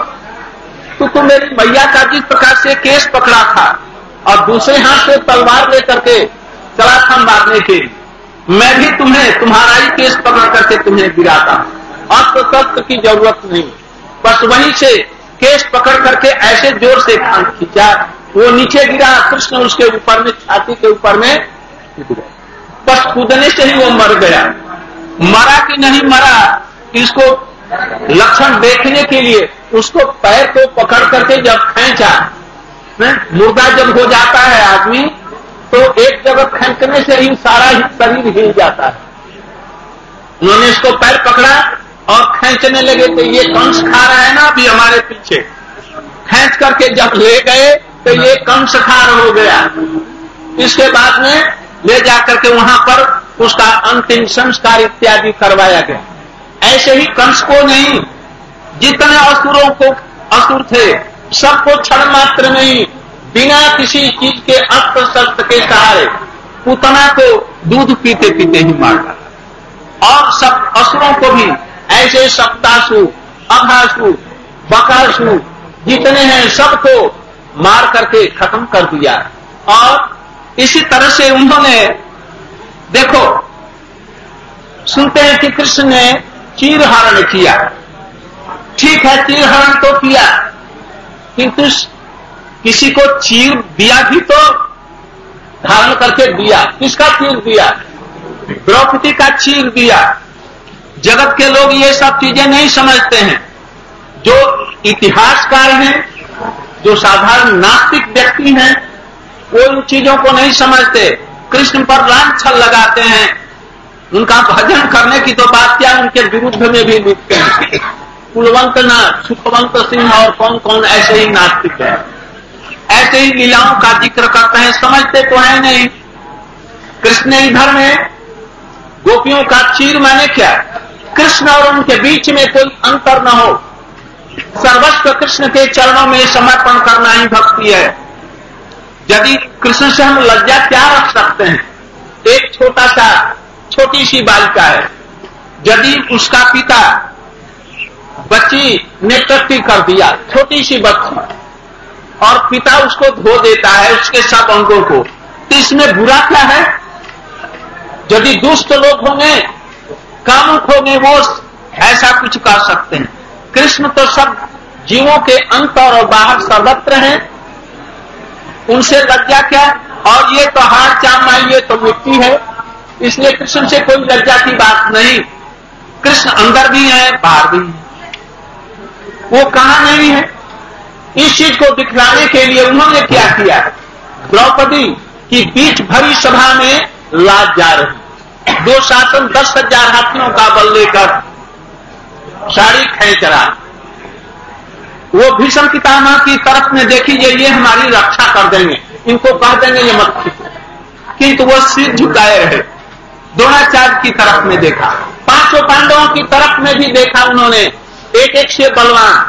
तू मेरी मैया का जिस प्रकार से केस पकड़ा था और दूसरे हाथ से तलवार लेकर के चला था मारने के लिए, मैं भी तुम्हें तुम्हारा ही केस पकड़ करके तुम्हें गिराता। अस्त्र शस्त्र की जरूरत नहीं, बस वहीं से केस पकड़ करके ऐसे जोर से खींचा, वो नीचे गिरा, कृष्ण उसके ऊपर में, छाती के ऊपर में कूद गया। बस कूदने से ही वो मर गया। मरा कि नहीं मरा, इसको लक्षण देखने के लिए उसको पैर को पकड़ करके जब खींचा, मुर्दा जब हो जाता है आदमी, तो एक जगह फेंकने से ही सारा ही शरीर हिल जाता है। उन्होंने इसको पैर पकड़ा और खींचने लगे, तो ये कंस खा रहा है ना अभी हमारे पीछे, खींच करके जब ले गए तो ये कंस खार हो गया। इसके बाद में ले जाकर के वहां पर उसका अंतिम संस्कार इत्यादि करवाया गया। ऐसे ही कंस को नहीं, जितने असुर थे सबको क्षण मात्र में ही बिना किसी चीज के अस्त्र शस्त्र के सहारे पूतना को दूध पीते पीते ही मार डाला, और सब असुरों को भी ऐसे सप्तासुर, अघासुर, बकासुर जितने हैं सबको मार करके खत्म कर दिया। और इसी तरह से उन्होंने, देखो सुनते हैं कि कृष्ण ने चीरहरण किया, ठीक है चीरहरण तो किया, किंतु किसी को चीर दिया भी तो धारण करके दिया। किसका चीर दिया? द्रौपदी का चीर दिया। जगत के लोग ये सब चीजें नहीं समझते हैं। जो इतिहासकार हैं, जो साधारण नास्तिक व्यक्ति हैं, वो इन चीजों को नहीं समझते, कृष्ण पर राम छल लगाते हैं। उनका भजन करने की तो बात क्या, उनके विरुद्ध में भी लिखते हैं। कुलवंत नाथ, सुखवंत सिंह और कौन कौन ऐसे ही नास्तिक हैं, ऐसे ही लीलाओं का जिक्र करते हैं, समझते तो है नहीं। कृष्ण इधर में गोपियों का चीर माने क्या, कृष्ण और उनके बीच में कोई अंतर न हो, सर्वस्व कृष्ण के चरणों में समर्पण करना ही भक्ति है। यदि कृष्ण से हम लज्जा क्या रख सकते हैं? एक छोटी सी बालिका है, यदि उसका पिता बच्ची ने टट्टी कर दिया, छोटी सी बच्ची, और पिता उसको धो देता है उसके सब अंगों को, तो इसमें बुरा क्या है? यदि दुष्ट लोग होंगे, कामुक होंगे, वो ऐसा कुछ कर सकते हैं। कृष्ण तो सब जीवों के अंतर और बाहर सर्वत्र हैं, उनसे लज्जा क्या? और ये तो हार चामा, ये तो मिट्टी है, इसलिए कृष्ण से कोई लज्जा की बात नहीं। कृष्ण अंदर भी है, बाहर भी है, वो कहां नहीं है। इस चीज को दिखलाने के लिए उन्होंने क्या किया? द्रौपदी की बीच भरी सभा में लाज जा रही, 2 शासन 10,000 हाथियों का बल लेकर साड़ी खींच रहा। वो भीष्म पितामह की तरफ में देखिए, ये हमारी रक्षा कर देंगे, इनको कह देंगे ये मत खींचो, किंतु वो सिर झुकाए रहे। द्रोणाचार्य की तरफ में देखा, 5 पांडवों की तरफ में भी देखा उन्होंने, एक एक से बलवान,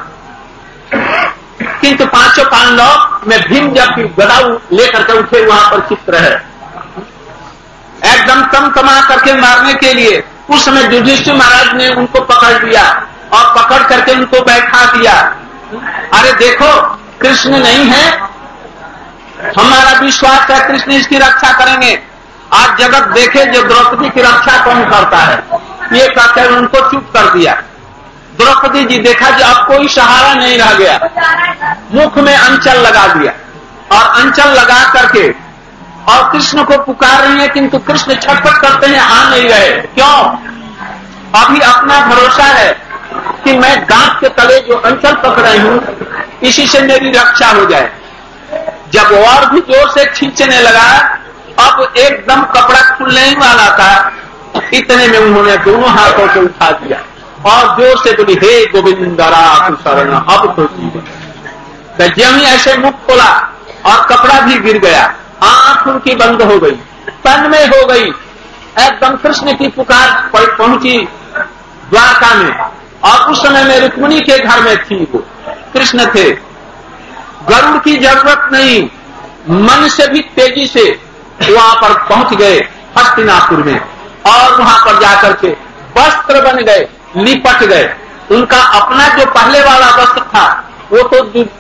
किंतु 5 पांडव में भीम जब गदा लेकर के उठे, वहां पर चित्र है, एकदम तमा करके मारने के लिए। उस समय युधिष्ठिर महाराज ने उनको पकड़ लिया और पकड़ करके उनको बैठा दिया। अरे देखो कृष्ण नहीं है, हमारा विश्वास है कृष्ण इसकी रक्षा करेंगे। आज जगत देखे जो द्रौपदी की रक्षा कौन करता है, ये कहकर उनको चुप कर दिया। द्रौपदी जी देखा कि अब कोई सहारा नहीं रह गया, मुख में अंचल लगा दिया और अंचल लगा करके और कृष्ण को पुकार रही है, किंतु कृष्ण छटपट करते हैं, आ नहीं रहे। क्यों? अभी अपना भरोसा है कि मैं गांठ के तले जो अंचल पकड़े हूं इसी से मेरी रक्षा हो जाए। जब और भी जोर से खींचने लगा, अब एकदम कपड़ा खुलने ही वाला था, इतने में उन्होंने दोनों हाथों को उठा दिया और जोर से बोली, हे गोविंदरा शरण अब तो जीवन। जब ही ऐसे मुख खोला और कपड़ा भी गिर गया, आंख उनकी बंद हो गई, तन्मय हो गई, एकदम कृष्ण की पुकार पहुंची द्वारका में। और उस समय में रुक्मिणी के घर में थी, वो कृष्ण थे। गरुड़ की जरूरत नहीं, मन से भी तेजी से वहां पर पहुंच गए हस्तिनापुर में और वहां पर जाकर के वस्त्र बन गए, लिपट गए। उनका अपना जो पहले वाला वस्त्र था वो तो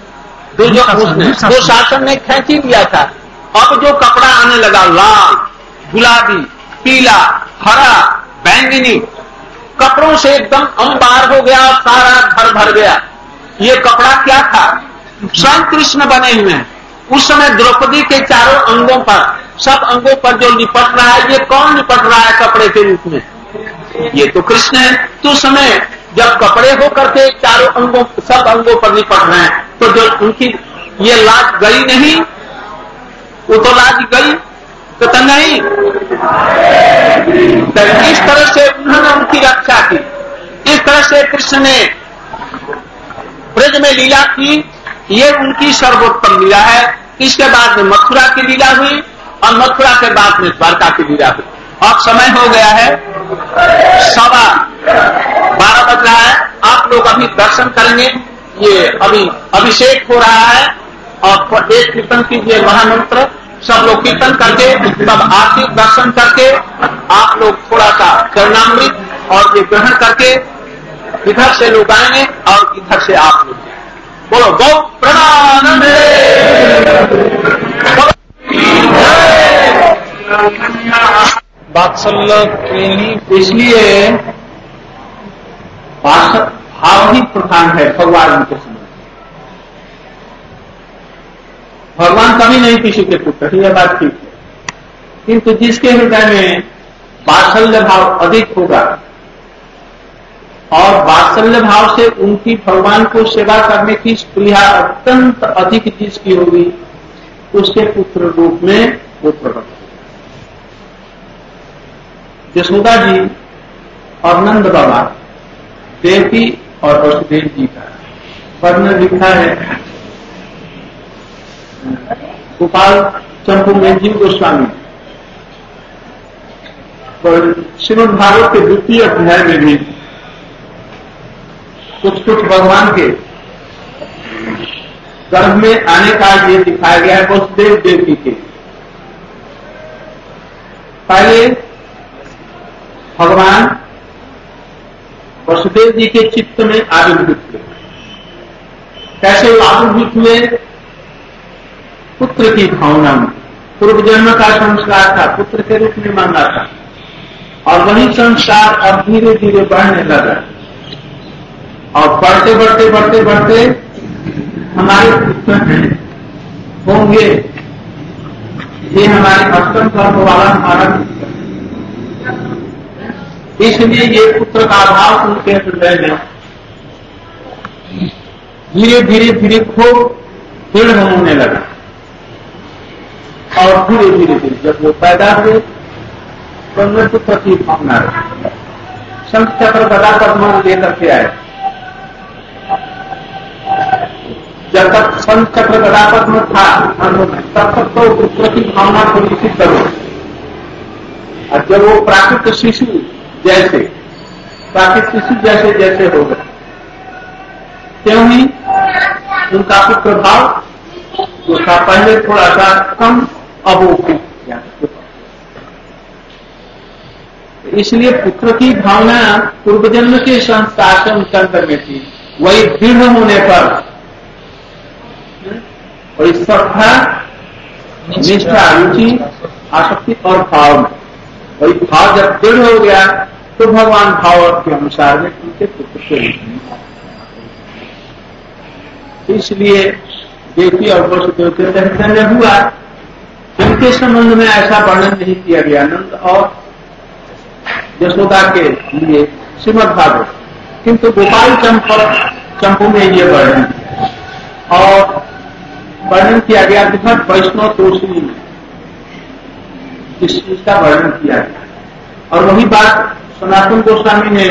दुशासन ने खींच ही लिया था। अब जो कपड़ा आने लगा, लाल, गुलाबी, पीला, हरा, बैंगनी, कपड़ों से एकदम अंबार हो गया और सारा घर भर गया। ये कपड़ा क्या था? स्वयं कृष्ण बने हुए हैं। उस समय द्रौपदी के चारों अंगों पर, सब अंगों पर जो लिपट रहा है, ये कौन लिपट रहा है कपड़े के रूप में? ये तो कृष्ण है। तो समय जब कपड़े हो करके चारों अंगों, सब अंगों पर लिपट रहे हैं, तो जो उनकी ये लाज गई नहीं, वो तो लाज गई तो नहीं। तो इस तरह से उन्होंने उनकी रक्षा की। इस तरह से कृष्ण ने ब्रज में लीला की, ये उनकी सर्वोत्तम लीला है। इसके बाद में मथुरा की लीला हुई और मथुरा के बाद में द्वारका की लीला हुई। अब समय हो गया है 12:15 बज रहा है। आप लोग अभी दर्शन करेंगे, ये अभी अभिषेक हो रहा है और एक कीर्तन कीजिए, महामंत्र सब लोग कीर्तन करके, तब आरती दर्शन करके आप लोग थोड़ा सा चरणामृत और ये ग्रहण करके इधर से लोग आएंगे और इधर से आप लोग। बोलो गौ प्रणानंदे। वात्सल्य प्रेमी, इसलिए भाव ही प्रधान है भगवान के समय। भगवान कभी नहीं किसी के पुत्र, यह बात ठीक है, किंतु जिसके हृदय में वात्सल्य भाव अधिक होगा और वात्सल्य भाव से उनकी भगवान को सेवा करने की स्पृहा अत्यंत अधिक जिसकी होगी, उसके पुत्र रूप में वो प्रकट होगा। यशोदा जी और नंद बाबा, देवकी और वसुदेव जी का वर्णन लिखा है गोपाल चंपू में जीव गोस्वामी। और श्रीमद् भागवत के 2य अध्याय में भी कुछ भगवान के गर्भ में आने का ये दिखाया गया है। वसुदेव देवकी के पहले भगवान वसुदेव जी के चित्त में आविर्भूत हुए। कैसे आविर्भूत हुए? पुत्र की भावना में। पूर्व जन्म का संस्कार था, पुत्र के रूप में मांगा था, और वही संस्कार अब धीरे धीरे बढ़ने लगा और बढ़ते बढ़ते बढ़ते बढ़ते हमारे पुत्र होंगे। ये हमारे अष्टम कर्म वाला हमारा पुत्र, इसलिए ये पुत्र का भाव उनके हृदय में धीरे धीरे धीरे खूब दृढ़ होने लगा। और धीरे धीरे धीरे जब वो पैदा हुए तो उनमें पुत्र की भावना रही। शंख चक्र गदा पद्म लेकर के आए। जब तक शंख चक्र गदा पद्म था तब तक तो पुत्र की भावना थोड़ी सी करो, और जब वो प्राकृत शिशु जैसे जैसे हो गए, क्यों ही उनका पुत्र भाव उसका पहले थोड़ा सा कम, अब वो इसलिए पुत्र की भावना पूर्व जन्म के संस्कार से उनके अंदर में थी। वही दृढ़ होने पर वही श्रद्धा, निष्ठा, रुचि, आसक्ति और भाव में, वही भाव जब दृढ़ हो गया तो भगवान भाव के अनुसार में उनके पुत्र के रूप में, इसलिए देवी और वसुदेव के चैतन्य हुआ। इनके संबंध में ऐसा वर्णन नहीं किया गया नंद और यशोदा के लिए श्रीमद् भागवत, किंतु गोपाल चंपू में ये वर्णन और वर्णन किया गया बृहद वैष्णव तोषणी में इस चीज का वर्णन किया गया। और वही बात सनातन गोस्वामी ने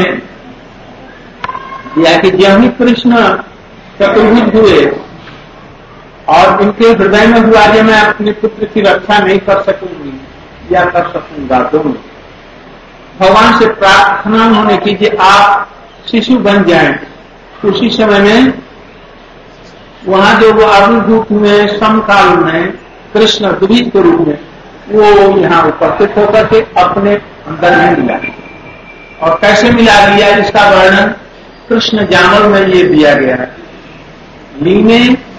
दिया कि जब ही कृष्ण चतुर्भुज हुए और इनके हृदय में हुआ कि मैं अपने पुत्र की रक्षा नहीं कर सकूंगी या कर सकूंगा, दोनों भगवान से प्रार्थना उन्होंने की कि आप शिशु बन जाएं। उसी समय में वहां जो वो आविर्भूत हुए समकाल में कृष्ण द्विज के रूप में वो यहाँ उपस्थित होकर के अपने अंदर में मिला। और कैसे मिला दिया इसका वर्णन कृष्ण जामल में ये दिया गया है। लीने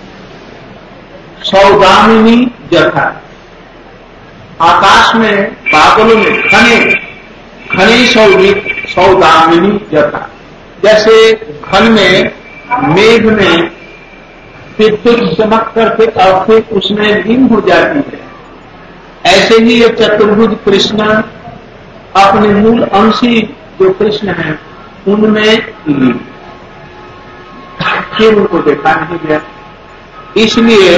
सौदामिनी जथा, आकाश में बादलों में घने सौदामिनी जथा, जैसे घन में मेघ में विद्युत चमक करके और फिर उसमें लीन हो जाती है, ऐसे ही ये चतुर्भुज कृष्ण अपने मूल अंशी जो कृष्ण है उनमें लीन, फिर उनको देखा नहीं गया। इसलिए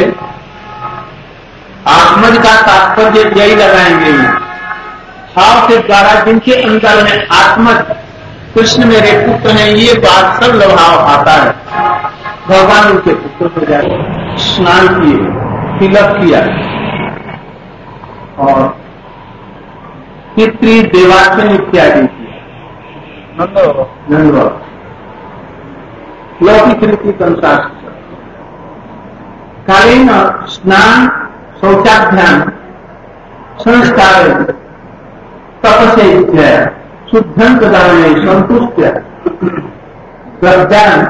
आत्मज का तात्पर्य यही लगाएंगे, भाव के द्वारा जिनके अंदर में आत्मज कृष्ण मेरे पुत्र हैं ये वात्सल्य भाव आता है, भगवान उनके पुत्र हो जाए। स्नान किए, तिलक किया और पितृ देवार्चन इत्यादि किया, नंदव लौकिक रीति के अनुसार कालीन स्नान शौचाध्यान संस्कार तपसे शुद्धं प्रदाने संतुष्ट प्रज्ञान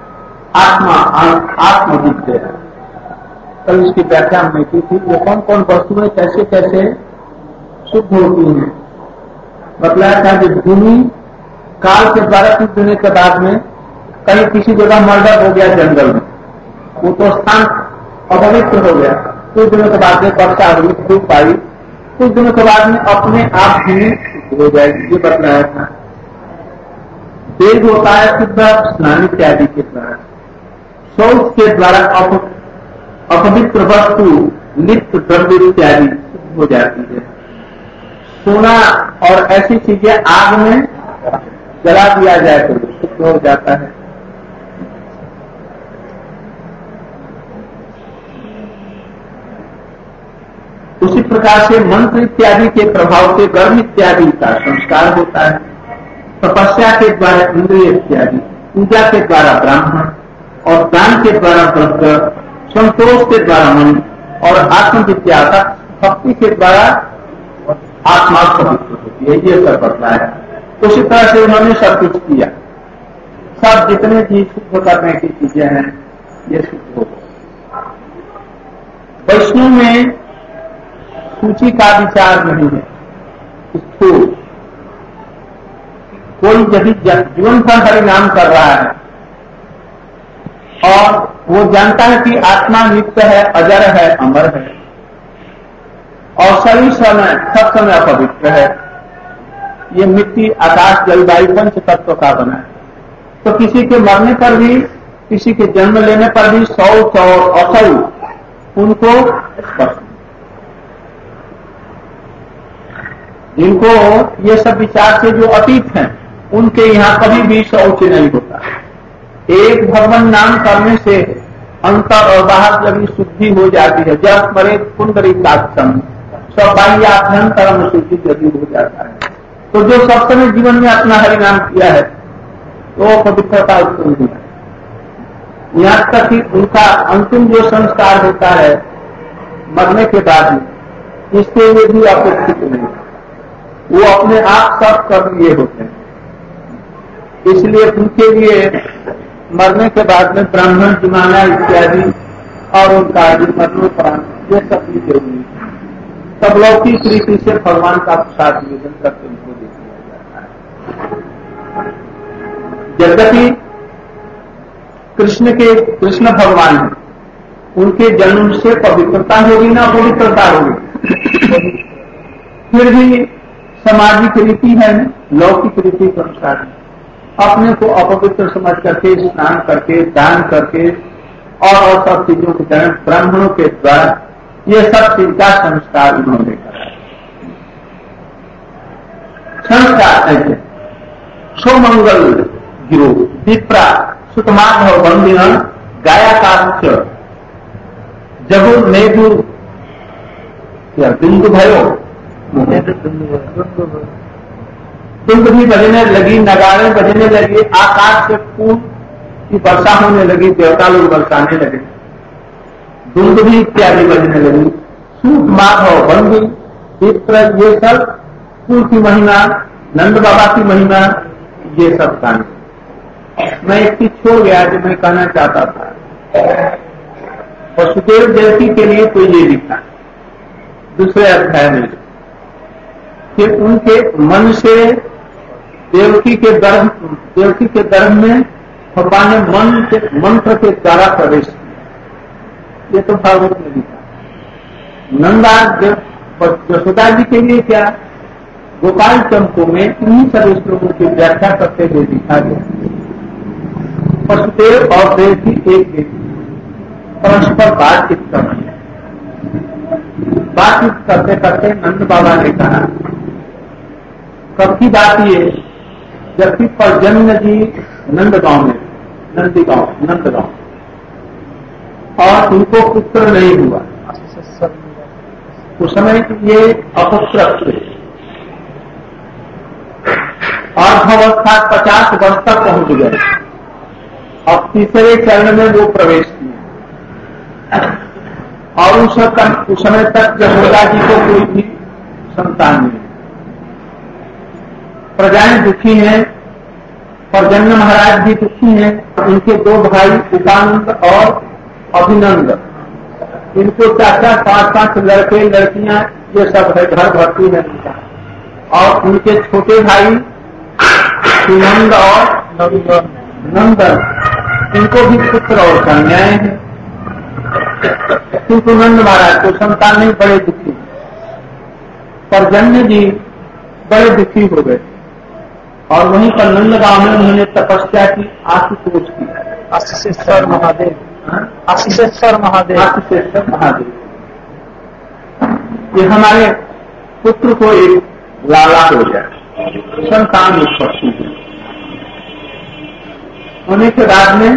आत्मविद्या। कल इसकी व्याख्या हमने की थी, ये कौन कौन वस्तुएं कैसे कैसे शुद्ध होती हैं। बतलाया था कि भूमि काल के द्वारा शुद्ध होने के बाद में कहीं किसी जगह मर्डर हो गया जंगल में, वो तो स्थान अपवित्र हो गया, कुछ दिनों के बाद में वर्षा हुई, धूप आई, कुछ दिनों के बाद में अपने आप ही हो जाएगी, ये बतलाया था। वेद होता है शुद्ध स्नान इत्यादि के द्वारा, शौच के द्वारा अपवित्र वस्तु लिप्त द्रव्य इत्यादि हो जाती है। सोना और ऐसी चीजें आग में जला दिया जाए तो शुद्ध हो जाता है। उसी प्रकार से मंत्र इत्यादि के प्रभाव से कर्म इत्यादि का संस्कार होता है। तपस्या के द्वारा इंद्रिय इत्यादि, पूजा के द्वारा ब्राह्मण और दान के द्वारा व्रत, संतोष के द्वारा मन और आत्मविद्या भक्ति के द्वारा आत्मा पवित्र होती है। ये सब बतलाया। उसी तरह से उन्होंने सब कुछ किया, सब जितने चीज शुद्ध करने की चीजें हैं ये शुद्ध हो। वैष्णव में सूची का विचार नहीं है। स्थूल कोई यदि जीवन भर हरिनाम कर रहा है और वो जानता है कि आत्मा नित्य है, अजर है, अमर है और सभी समय सब समय अपवित्र है, ये मिट्टी आकाश जलवायु पंच तत्व का बना है, तो किसी के मरने पर भी, किसी के जन्म लेने पर भी शौच और अशौच उनको स्पर्श, जिनको ये सब विचार से जो अतीत हैं उनके यहाँ कभी भी शौच नहीं होता। एक भगवान नाम करने से अंतर और बाहर लगी शुद्धि हो जाती है। जब मरे पुंडरी काक्षम सब बाह्याभ्यंतरम शुद्धि जल्दी हो जाता है। तो जो सब समय जीवन में अपना हरिनाम किया है तो पवित्रता उसको नहीं है। यहाँ तक कि उनका अंतिम जो संस्कार होता है मरने के बाद में, इसके लिए भी अपेक्षित नहीं, वो अपने आप सब कर लिए होते हैं। इसलिए उनके लिए मरने के बाद में ब्राह्मण जिमाना इत्यादि और उनका मरणोपरांत ये सब भी जरूरी है। सब लौकिक रीति से भगवान का प्रसाद निवेदन करके उनको दे दिया जाता है। यद्यपि कृष्ण भगवान है, उनके जन्म से पवित्रता होगी ना पवित्रता होगी, फिर भी सामाजिक रीति है, लौकिक रीति के अनुसार अपने को अपवित्र समझ करके स्नान करके दान करके और सब चीजों के कारण ब्राह्मणों के द्वारा ये सब चीज का संस्कार उन्होंने करा। संस्कार ऐसे सोमंगल गिरो विप्रा सुतमाधव बंदिना गायाकार जगुर मेघुर बिंदु भयो दुंद भी बजने लगी, नगाड़े बजने लगी, आकाश से फूल की वर्षा होने लगी, देवता लोग बरसाने लगे, दुंद भी इत्यादि बजने लगी, सूत माधव बंदी विप्र ये सब फूल की महिमा, नंद बाबा की महिमा, ये सब गाने। मैं एक चीज छोड़ गया जो मैं कहना चाहता था। वसुदेव देवकी के लिए तो ये लिखा दूसरे अध्याय में कि उनके मन से देवकी के गर्भ में भगवान ने मंत्र के द्वारा प्रवेश किया। ये तो भागवत में लिखा। नंदा यशोदा जी के लिए क्या गोपाल चंपू में इन्हीं सभी श्लोकों की व्याख्या करते हुए लिखा गया। वसुदेव और देवकी एक परस्पर बातचीत कर रहे हैं। बातचीत करते करते नंद बाबा ने कहा, कब की बात ये जबकि पर्जन्य जी नंदगांव में नंदगांव और उनको पुत्र नहीं हुआ। उस समय ये अपुत्र थे और भवस्था 50 वर्ष तक पहुंच गए। अब तीसरे चरण में वो प्रवेश किया और उस समय तक यशोदा जी को कोई भी संतान नहीं। प्रजाएं दुखी हैं, पर्जन्य महाराज भी दुखी हैं। इनके दो भाई उपानंद और अभिनंद, इनको 4-5 लड़के लड़कियां ये सब है, घर भर्ती है इनका। और उनके छोटे भाई सुनंद और नंदन, इनको भी पुत्र और कन्याएं हैं। किंतु नंद महाराज को संतान नहीं, बड़े दुखी। पर्जन्य जी बड़े दुखी हो गए और वहीं पर नंदगांव में उन्होंने तपस्या की, आशुतोष की। आशीषेश्वर महादेव, आशीषेश्वर महादेव, आशीषेश्वर महादेव। ये हमारे पुत्र को एक लाला हो जाए, संतान उत्पत्ति होने के बाद में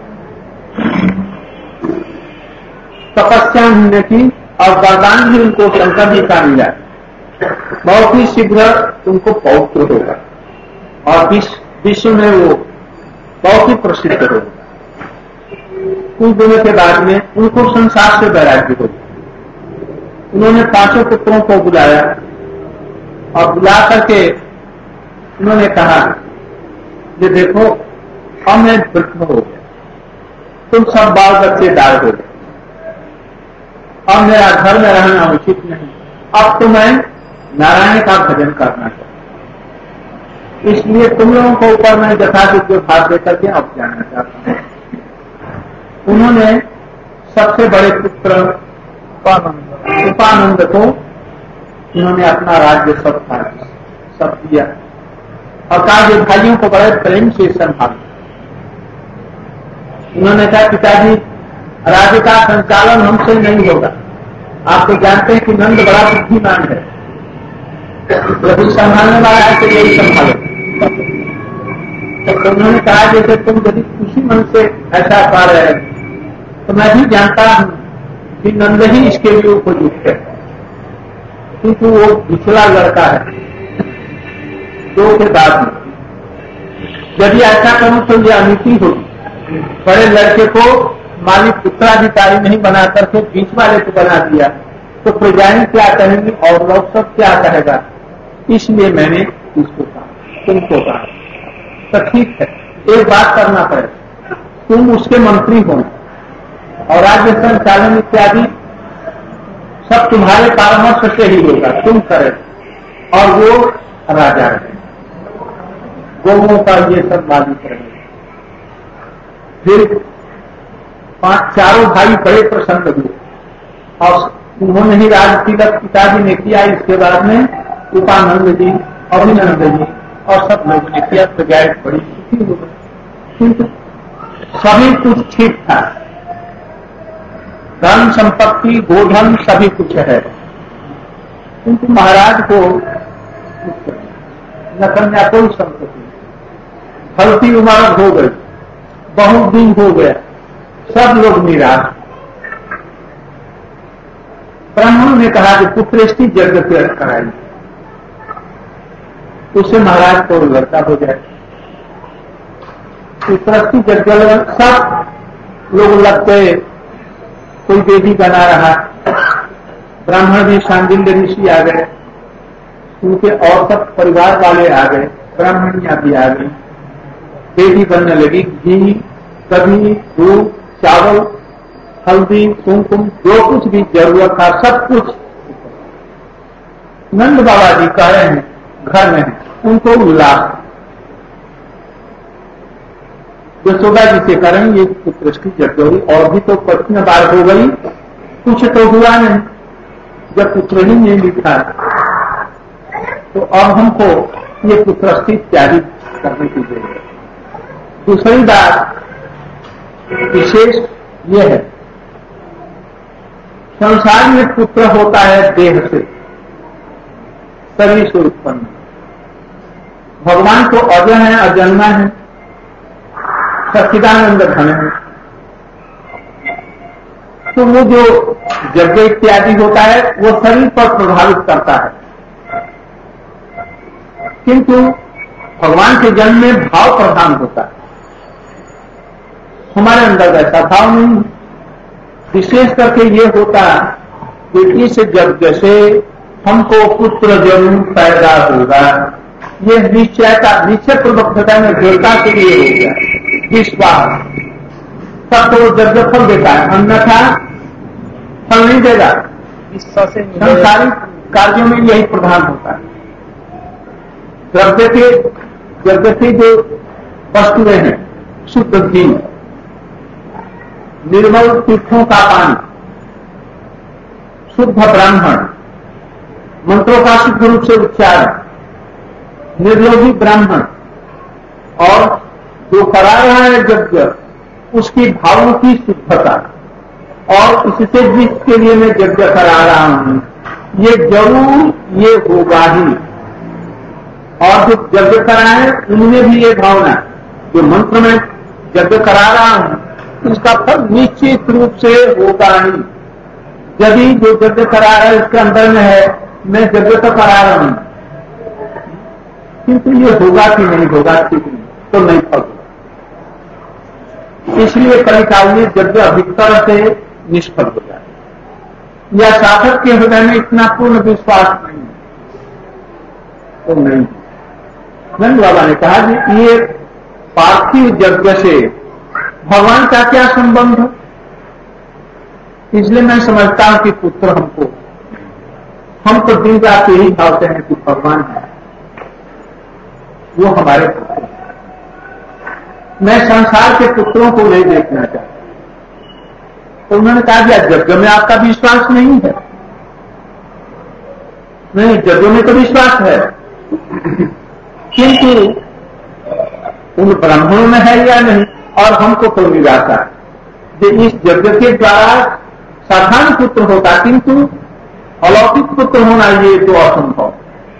तपस्या उन्होंने की और वरदान भी उनको शंकर जी का मिला। बहुत ही शीघ्र उनको पौत्र होगा और विश्व में वो बहुत ही प्रसिद्ध होगा। कुछ दिनों के बाद में उनको संसार से वैराग्य होगी। उन्होंने 5 पुत्रों को बुलाया और बुला करके उन्होंने कहा कि देखो अब मैं वृद्ध हो गया, तुम सब बाल बच्चे दार हो गए, अब मेरा घर में रहना उचित नहीं, अब तो मैं नारायण का भजन करना चाहता, इसलिए तुम लोगों को ऊपर मैं यथायोग्य भाग देकर के अब जाना चाहता हूं। उन्होंने सबसे बड़े पुत्र उपानंद को उन्होंने अपना राज्य सब दिया और कहा कि भाइयों को बड़े प्रेम से संभाल। उन्होंने कहा पिताजी राज्य का संचालन हमसे नहीं होगा, आप तो जानते हैं कि नंद बड़ा बुद्धिमान है, यदि संभालने वाला है तो यही संभालो। तो उन्होंने कहा जैसे तुम यदि खुशी मन से ऐसा पा रहे हैं तो मैं भी जानता हूं कि नंद ही इसके लिए उपयुक्त है, क्योंकि वो पिछला लड़का है 2 के बाद में। यदि ऐसा करूं तो यह अनिति होगी, बड़े लड़के को मालिक उत्तराधिकारी नहीं बना करके बीच वाले को बना दिया तो प्रजाएं क्या कहेंगी और लोग सब क्या कहेगा, इसलिए मैंने इसको कहा, तुमको कहा। तो ठीक है, एक बात करना पड़ेगा, तुम उसके मंत्री हो और राज्य संचालन इत्यादि सब तुम्हारे परामर्श से ही होगा, तुम करे और वो राजा है। गौओं का ये सब मालिक रहे। फिर चारों भाई बड़े प्रसन्न हुए और उन्होंने ही राज तिलक पिताजी ने किया। इसके बाद में उपानंद जी, अभिनंद जी और सब लोगों ने किया। तो गाय बड़ी सुखी हो गई। किंतु सभी कुछ ठीक था, धन संपत्ति गोधन सभी कुछ है, किंतु महाराज को न कन्या कोई संपत्ति, फलती उम्र हो गई, बहुत दिन हो गया, सब लोग निराश। ब्राह्मण ने कहा कि पुत्रेष्टि यज्ञ कराई, उससे महाराज को लड़का हो जाए। पुत्रेष्टि यज्ञ सब लोग लग गए, कोई वेदी बना रहा। ब्राह्मण भी शांडिल्य ऋषि आ गए, उनके और सब परिवार वाले आ गए, ब्राह्मणियां भी आ गई। वेदी बनने लगी, घी, दही, दूध, चावल, हल्दी, कुमकुम, जो कुछ भी जरूरत था सब कुछ। नंद बाबा जी कह रहे हैं घर में हैं, उनको उल्लास। यशोदा जी से करें ये पुत्रेष्टि यज्ञ हुई, और भी तो 25 बार हो गई, कुछ तो हुआ नहीं। जब पुत्र ही नहीं लिखा तो अब हमको ये पुत्रेष्टि त्यागी करने की जरूरत। दूसरी बात विशेष ये है, संसार में पुत्र होता है देह से, शरीर से उत्पन्न। भगवान तो अजय है, अजन्मा है, सच्चिदानंद घन है। तो वो जो यज्ञ इत्यादि होता है वो शरीर पर प्रभावित करता है, किंतु भगवान के जन्म में भाव प्रधान होता है। हमारे अंदर ऐसा भाव नहीं। विशेष करके ये होता कि इस यज्ञ से हमको पुत्र जन्म पैदा होगा, ये निश्चय पूर्वकता में दृढ़ता के लिए हो गया, विश्वास। तब तो यज्ञ फल देता है, अन्यथा फल नहीं देगा। संसारिक कार्यों में यही प्रधान होता है। यज्ञ की जो वस्तुएं हैं, शुद्ध घी, निर्मल तीर्थों का पानी, शुद्ध ब्राह्मण, मंत्रों का शुद्ध रूप से उच्चारण, निर्लोभी ब्राह्मण, और जो करा रहा है यज्ञ उसकी भावों की शुद्धता, और इससे जिसके लिए मैं यज्ञ करा रहा हूं ये जरूर ये होगा ही। और जो यज्ञ करा है उनमें भी ये भावना, जो मंत्र में यज्ञ करा रहा हूं उसका फल निश्चित रूप से होगा ही। यदि जो यज्ञ करा रहा है उसके अंदर में है मैं यज्ञ तो करा रहा हूं, किंतु ये होगा कि नहीं होगा ठीक नहीं, तो नहीं फल होगा। इसलिए कलिकाल में यज्ञ अधिकतर से निष्फल हो जाए, या साधक के हृदय में इतना पूर्ण विश्वास नहीं है तो नहीं। नंद बाबा ने कहा कि ये पार्थिव यज्ञ से भगवान का क्या संबंध, इसलिए मैं समझता हूं कि पुत्र हम तो दिन रात यही भावते हैं कि भगवान है, वो हमारे पुत्र हैं। मैं संसार के पुत्रों को नहीं देखना चाहता। तो उन्होंने कहा कि यज्ञ में आपका विश्वास नहीं है। नहीं, यज्ञ में तो विश्वास है, किंतु उन ब्राह्मणों में है या नहीं, और हमको तो निराशा है कि इस यज्ञ के द्वारा साधारण पुत्र होता, किंतु अलौकिक पुत्र होना ये तो असंभव।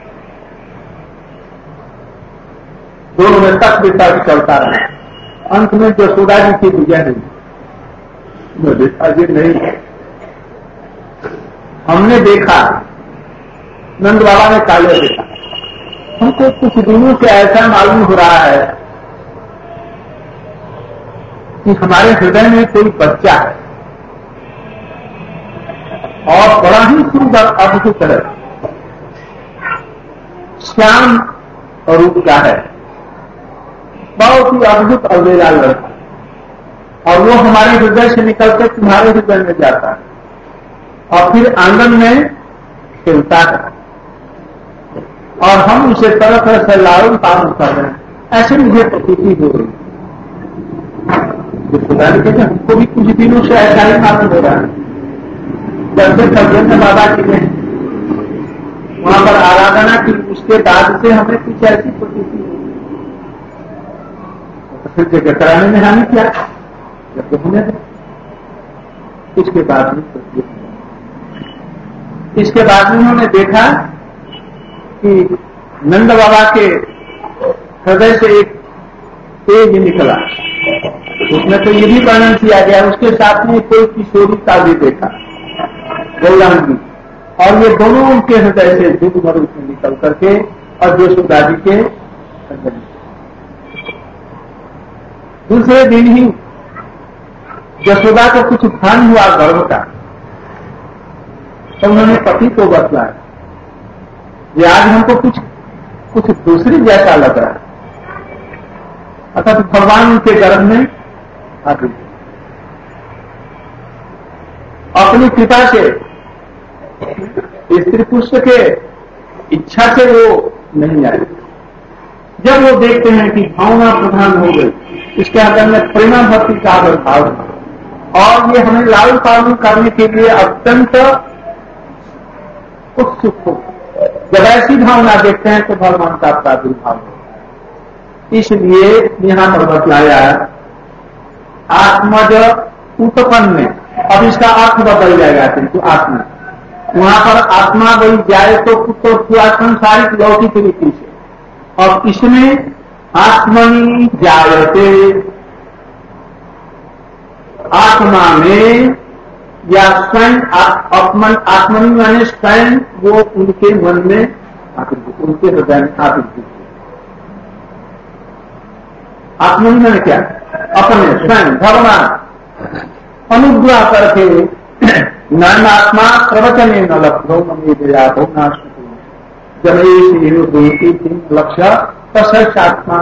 दोनों में तक वितर्क चलता रहा। अंत में यशोदा जी की विजय नहीं, देखा जी नहीं। हमने देखा, नंद बाबा ने काले देखा। हमको कुछ दिनों से ऐसा मालूम हो रहा है कि हमारे हृदय में कोई बच्चा है और बड़ा ही सुंदर अद्भुत है, श्याम रूप का है, बहुत ही अद्भुत अवलेला लड़का, और वो हमारे हृदय से निकलकर तुम्हारे हृदय में जाता है और फिर आंगन में खेलता है, और हम उसे तरह तरह से लालन पालन कर रहे हैं। ऐसे मुझे प्रतीति हो रही। कहते हैं हमको भी कुछ दिनों से ऐसा ही मालूम हो रहा है। जब से प्रसन्न बाबा जी ने वहां पर आराधना की, उसके बाद से हमें कुछ ऐसी प्रतीति हुई। फिर जगह कराने में हानि क्या, जब तो होने दे। इसके बाद में उन्होंने देखा कि नंद बाबा के हृदय से एक तेज निकला। उसमें तो ये भी वर्णन किया गया, उसके साथ में कोई किशोरी का भी देखा, गौरांगी, और ये दोनों उनके हृदय से दूध मरुद में निकल करके और यशोदा जी के हृदय। दूसरे दिन ही यशोदा को कुछ भान हुआ गर्भ का, तो उन्होंने पति को बतलाया, ये आज हमको कुछ दूसरी जैसा लग रहा है। अतः तो भगवान उनके गर्भ में आते अपनी कृपा से, स्त्री पुरुष के इच्छा से वो नहीं आए। जब वो देखते हैं कि भावना प्रधान हो गई, इसके अंदर में प्रेमा भक्ति का आविर्भाव और ये हमें लालन पालन करने के लिए अत्यंत उत्सुक हो। जब ऐसी भावना देखते हैं तो भगवान का प्रादुर्भाव होता है। इसलिए यहां पर बतलाया आत्मज उत्पन्न, अब इसका अर्थ बदल जाएगा, किंतु आत्मा, वहां पर आत्मा वही जाए तो पुत्र हुआ संसारिक लौकिक रीति से, और इसमें आत्मनि जायते, आत्मा में या स्वयं आत्मनि माने स्वयं वो उनके मन में आकृति, उनके हृदय में आकृति। आत्मनि माने क्या, अपने स्वयं भगवान अनुग्रह करके नन आत्मा प्रवचने न लक्ष्यो ममे दया भोना जमेश लक्ष्य तत्मा।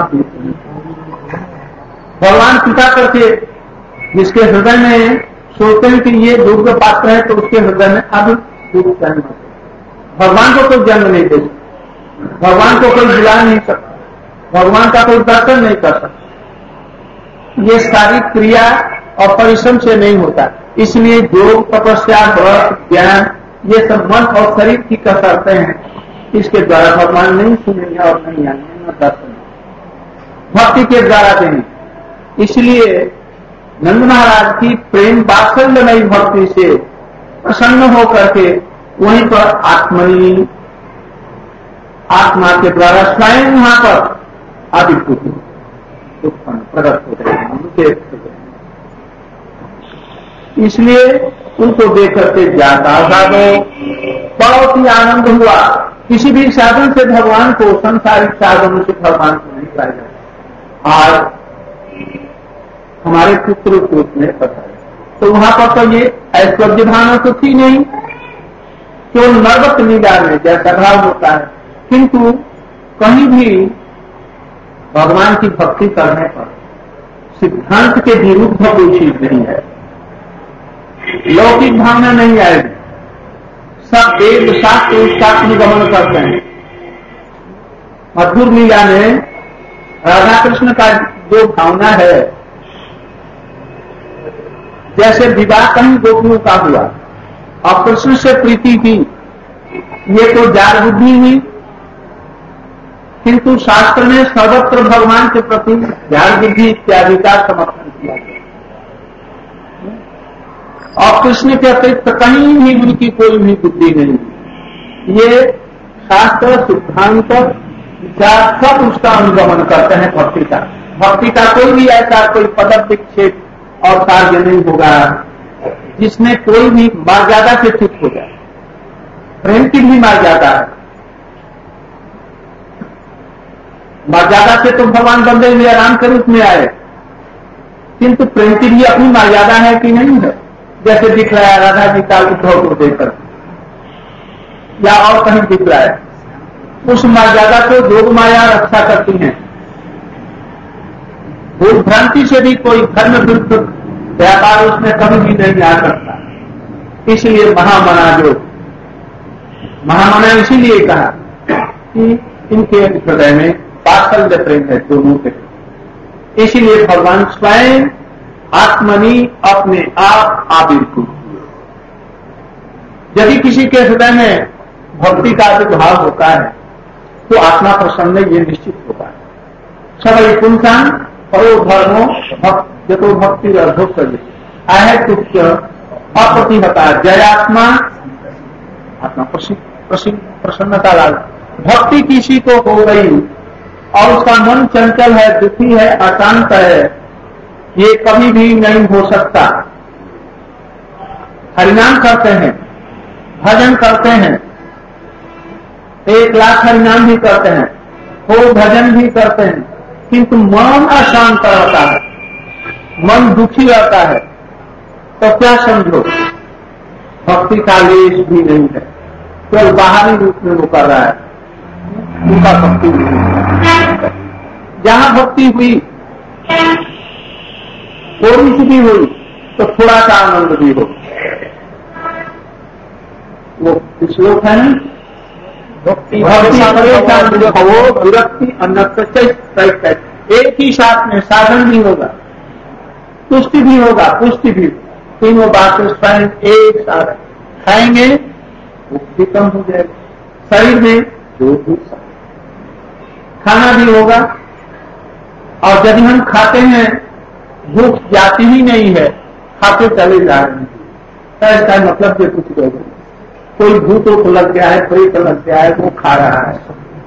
भगवान कृपा करके जिसके हृदय में सोचते हैं कि ये दुर्ग पात्र है, तो उसके हृदय में अब जन्म। भगवान को कोई जन्म नहीं दे सकता, भगवान को कोई बुला नहीं सकता, भगवान का कोई दर्शन नहीं कर सकता। ये सारी क्रिया और परिश्रम से नहीं होता। इसलिए योग, तपस्या, व्रत, ज्ञान, ये सब मन और शरीर की कसरतें हैं, इसके द्वारा भगवान नहीं सुनेंगे और नहीं आएंगे, न दर्शन, भक्ति के द्वारा देंगे। इसलिए नंद महाराज की प्रेम वात्सल्यमयी भक्ति से प्रसन्न होकर के वहीं पर आत्मनि, आत्मा के द्वारा स्वयं वहां पर आदित्य उत्पन्न प्रकट हो गए। इसलिए उनको देख करके जाता बहुत ही आनंद हुआ। किसी भी साधन से भगवान को, संसारिक साधनों से भगवान को नहीं पाया जाता। आज हमारे पुत्र रूप में पता है, तो वहां पर तो ये ऐश्वर्य भावना तो थी नहीं, केवल नर्वत लीला में जैसा भाव होता है, किंतु कहीं भी भगवान की भक्ति करने पर सिद्धांत के विरुद्ध कोई चीज नहीं है, लौकिक भावना नहीं आएगी। सब वेद शास्त्र उसका अनुगमन करते हैं। मधुर लीला में राधा कृष्ण का जो भावना है, जैसे विवाह कहीं गोपियों का हुआ और कृष्ण से प्रीति की, ये तो जार बुद्धि हुई, किंतु शास्त्र ने सर्वत्र भगवान के प्रति जार बुद्धि इत्यादि का समर्थन किया। और कृष्ण के अतिरिक्त कहीं भी उनकी कोई भी बुद्धि नहीं। ये शास्त्र सिद्धांत विचार सब उसका अनुगमन करते हैं भक्ति का। भक्ति का कोई भी ऐसा कोई पदविक्षेप और कार्य नहीं होगा जिसमें कोई भी मर्यादा से चुप हो जाए। प्रेम की भी मर्यादा है, मर्यादा से तो भगवान बंदे हुए आराम के रूप में आए, किंतु प्रेम की भी अपनी मर्यादा है कि नहीं है। जैसे दिख रहा है राधा जी का उद्धव को देखकर या और कहीं दिख रहा है, उस मर्यादा को योग माया रक्षा करती हैं। भूल भ्रांति से भी कोई धर्म विरुद्ध व्यापार उसमें कभी भी नहीं आ सकता। इसलिए महामना इसीलिए कहा कि इनके हृदय में वात्सल्य प्रेम है दोनों के। इसीलिए भगवान स्वयं आत्मनि अपने आप आविर्भूत हुए। यदि किसी के हृदय में भक्ति का आविर्भाव होता है तो आत्मा प्रसन्न ये निश्चित होता है। सबई पुंसान परो धर्मो जतो भक्ति अर्धोक्त आहे तुच्च अप्रतिहता जयात्मा आत्मा प्रसन्नता लाल। भक्ति किसी को हो गई और उसका मन चंचल है, दुखी है, अशांत है, ये कभी भी नहीं हो सकता। हरिनाम करते हैं, भजन करते हैं, 1 लाख हरिनाम भी करते हैं, खूब भजन भी करते हैं, किंतु मन अशांत रहता है, मन दुखी रहता है, तो क्या समझो भक्ति का लेश भी नहीं है, केवल बाहरी रूप में वो कर रहा है, उनका भक्ति नहीं है। जहां भक्ति हुई थोड़ी सी भी हुई तो थोड़ा सा आनंद भी हो। वो श्लोक है ना, भक्ति वो विरक्ति अन्य एक ही साथ में साधन भी होगा, तुष्टि भी होगा, पुष्टि भी, तीनों बातें स्वयं एक साथ खाएंगे वो भी कम हो जाएगा। शरीर में जो भी खाना भी होगा, और यदि हम खाते हैं भूख जाती ही नहीं है, खाते चले जा रहे हैं, तो इसका मतलब ये कुछ लोग कोई भूतों को लग गया है, कोई को लग गया है, वो खा रहा है,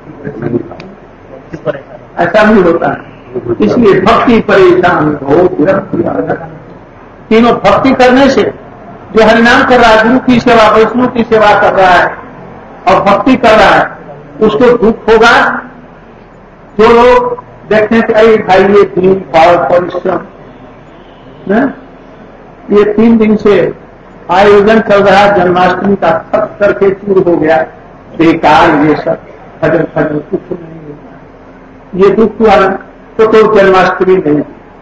ऐसा भी होता है। इसलिए भक्ति परेशान हो, विरक्ति, तीनों भक्ति करने से जो हरिनाम कर रहा है, गुरु की सेवा, वैष्णव की सेवा कर रहा है और भक्ति कर रहा है, उसको दुख होगा। जो लोग देखते हैं कि अरे भाई ये दिन और परिश्रम, ये 3 दिन से आयोजन चल रहा है जन्माष्टमी का, सब करके चूर हो गया, बेकार, ये सब भजन भजन कुछ नहीं होता, ये दुख हुआ तो जन्माष्टमी नहीं।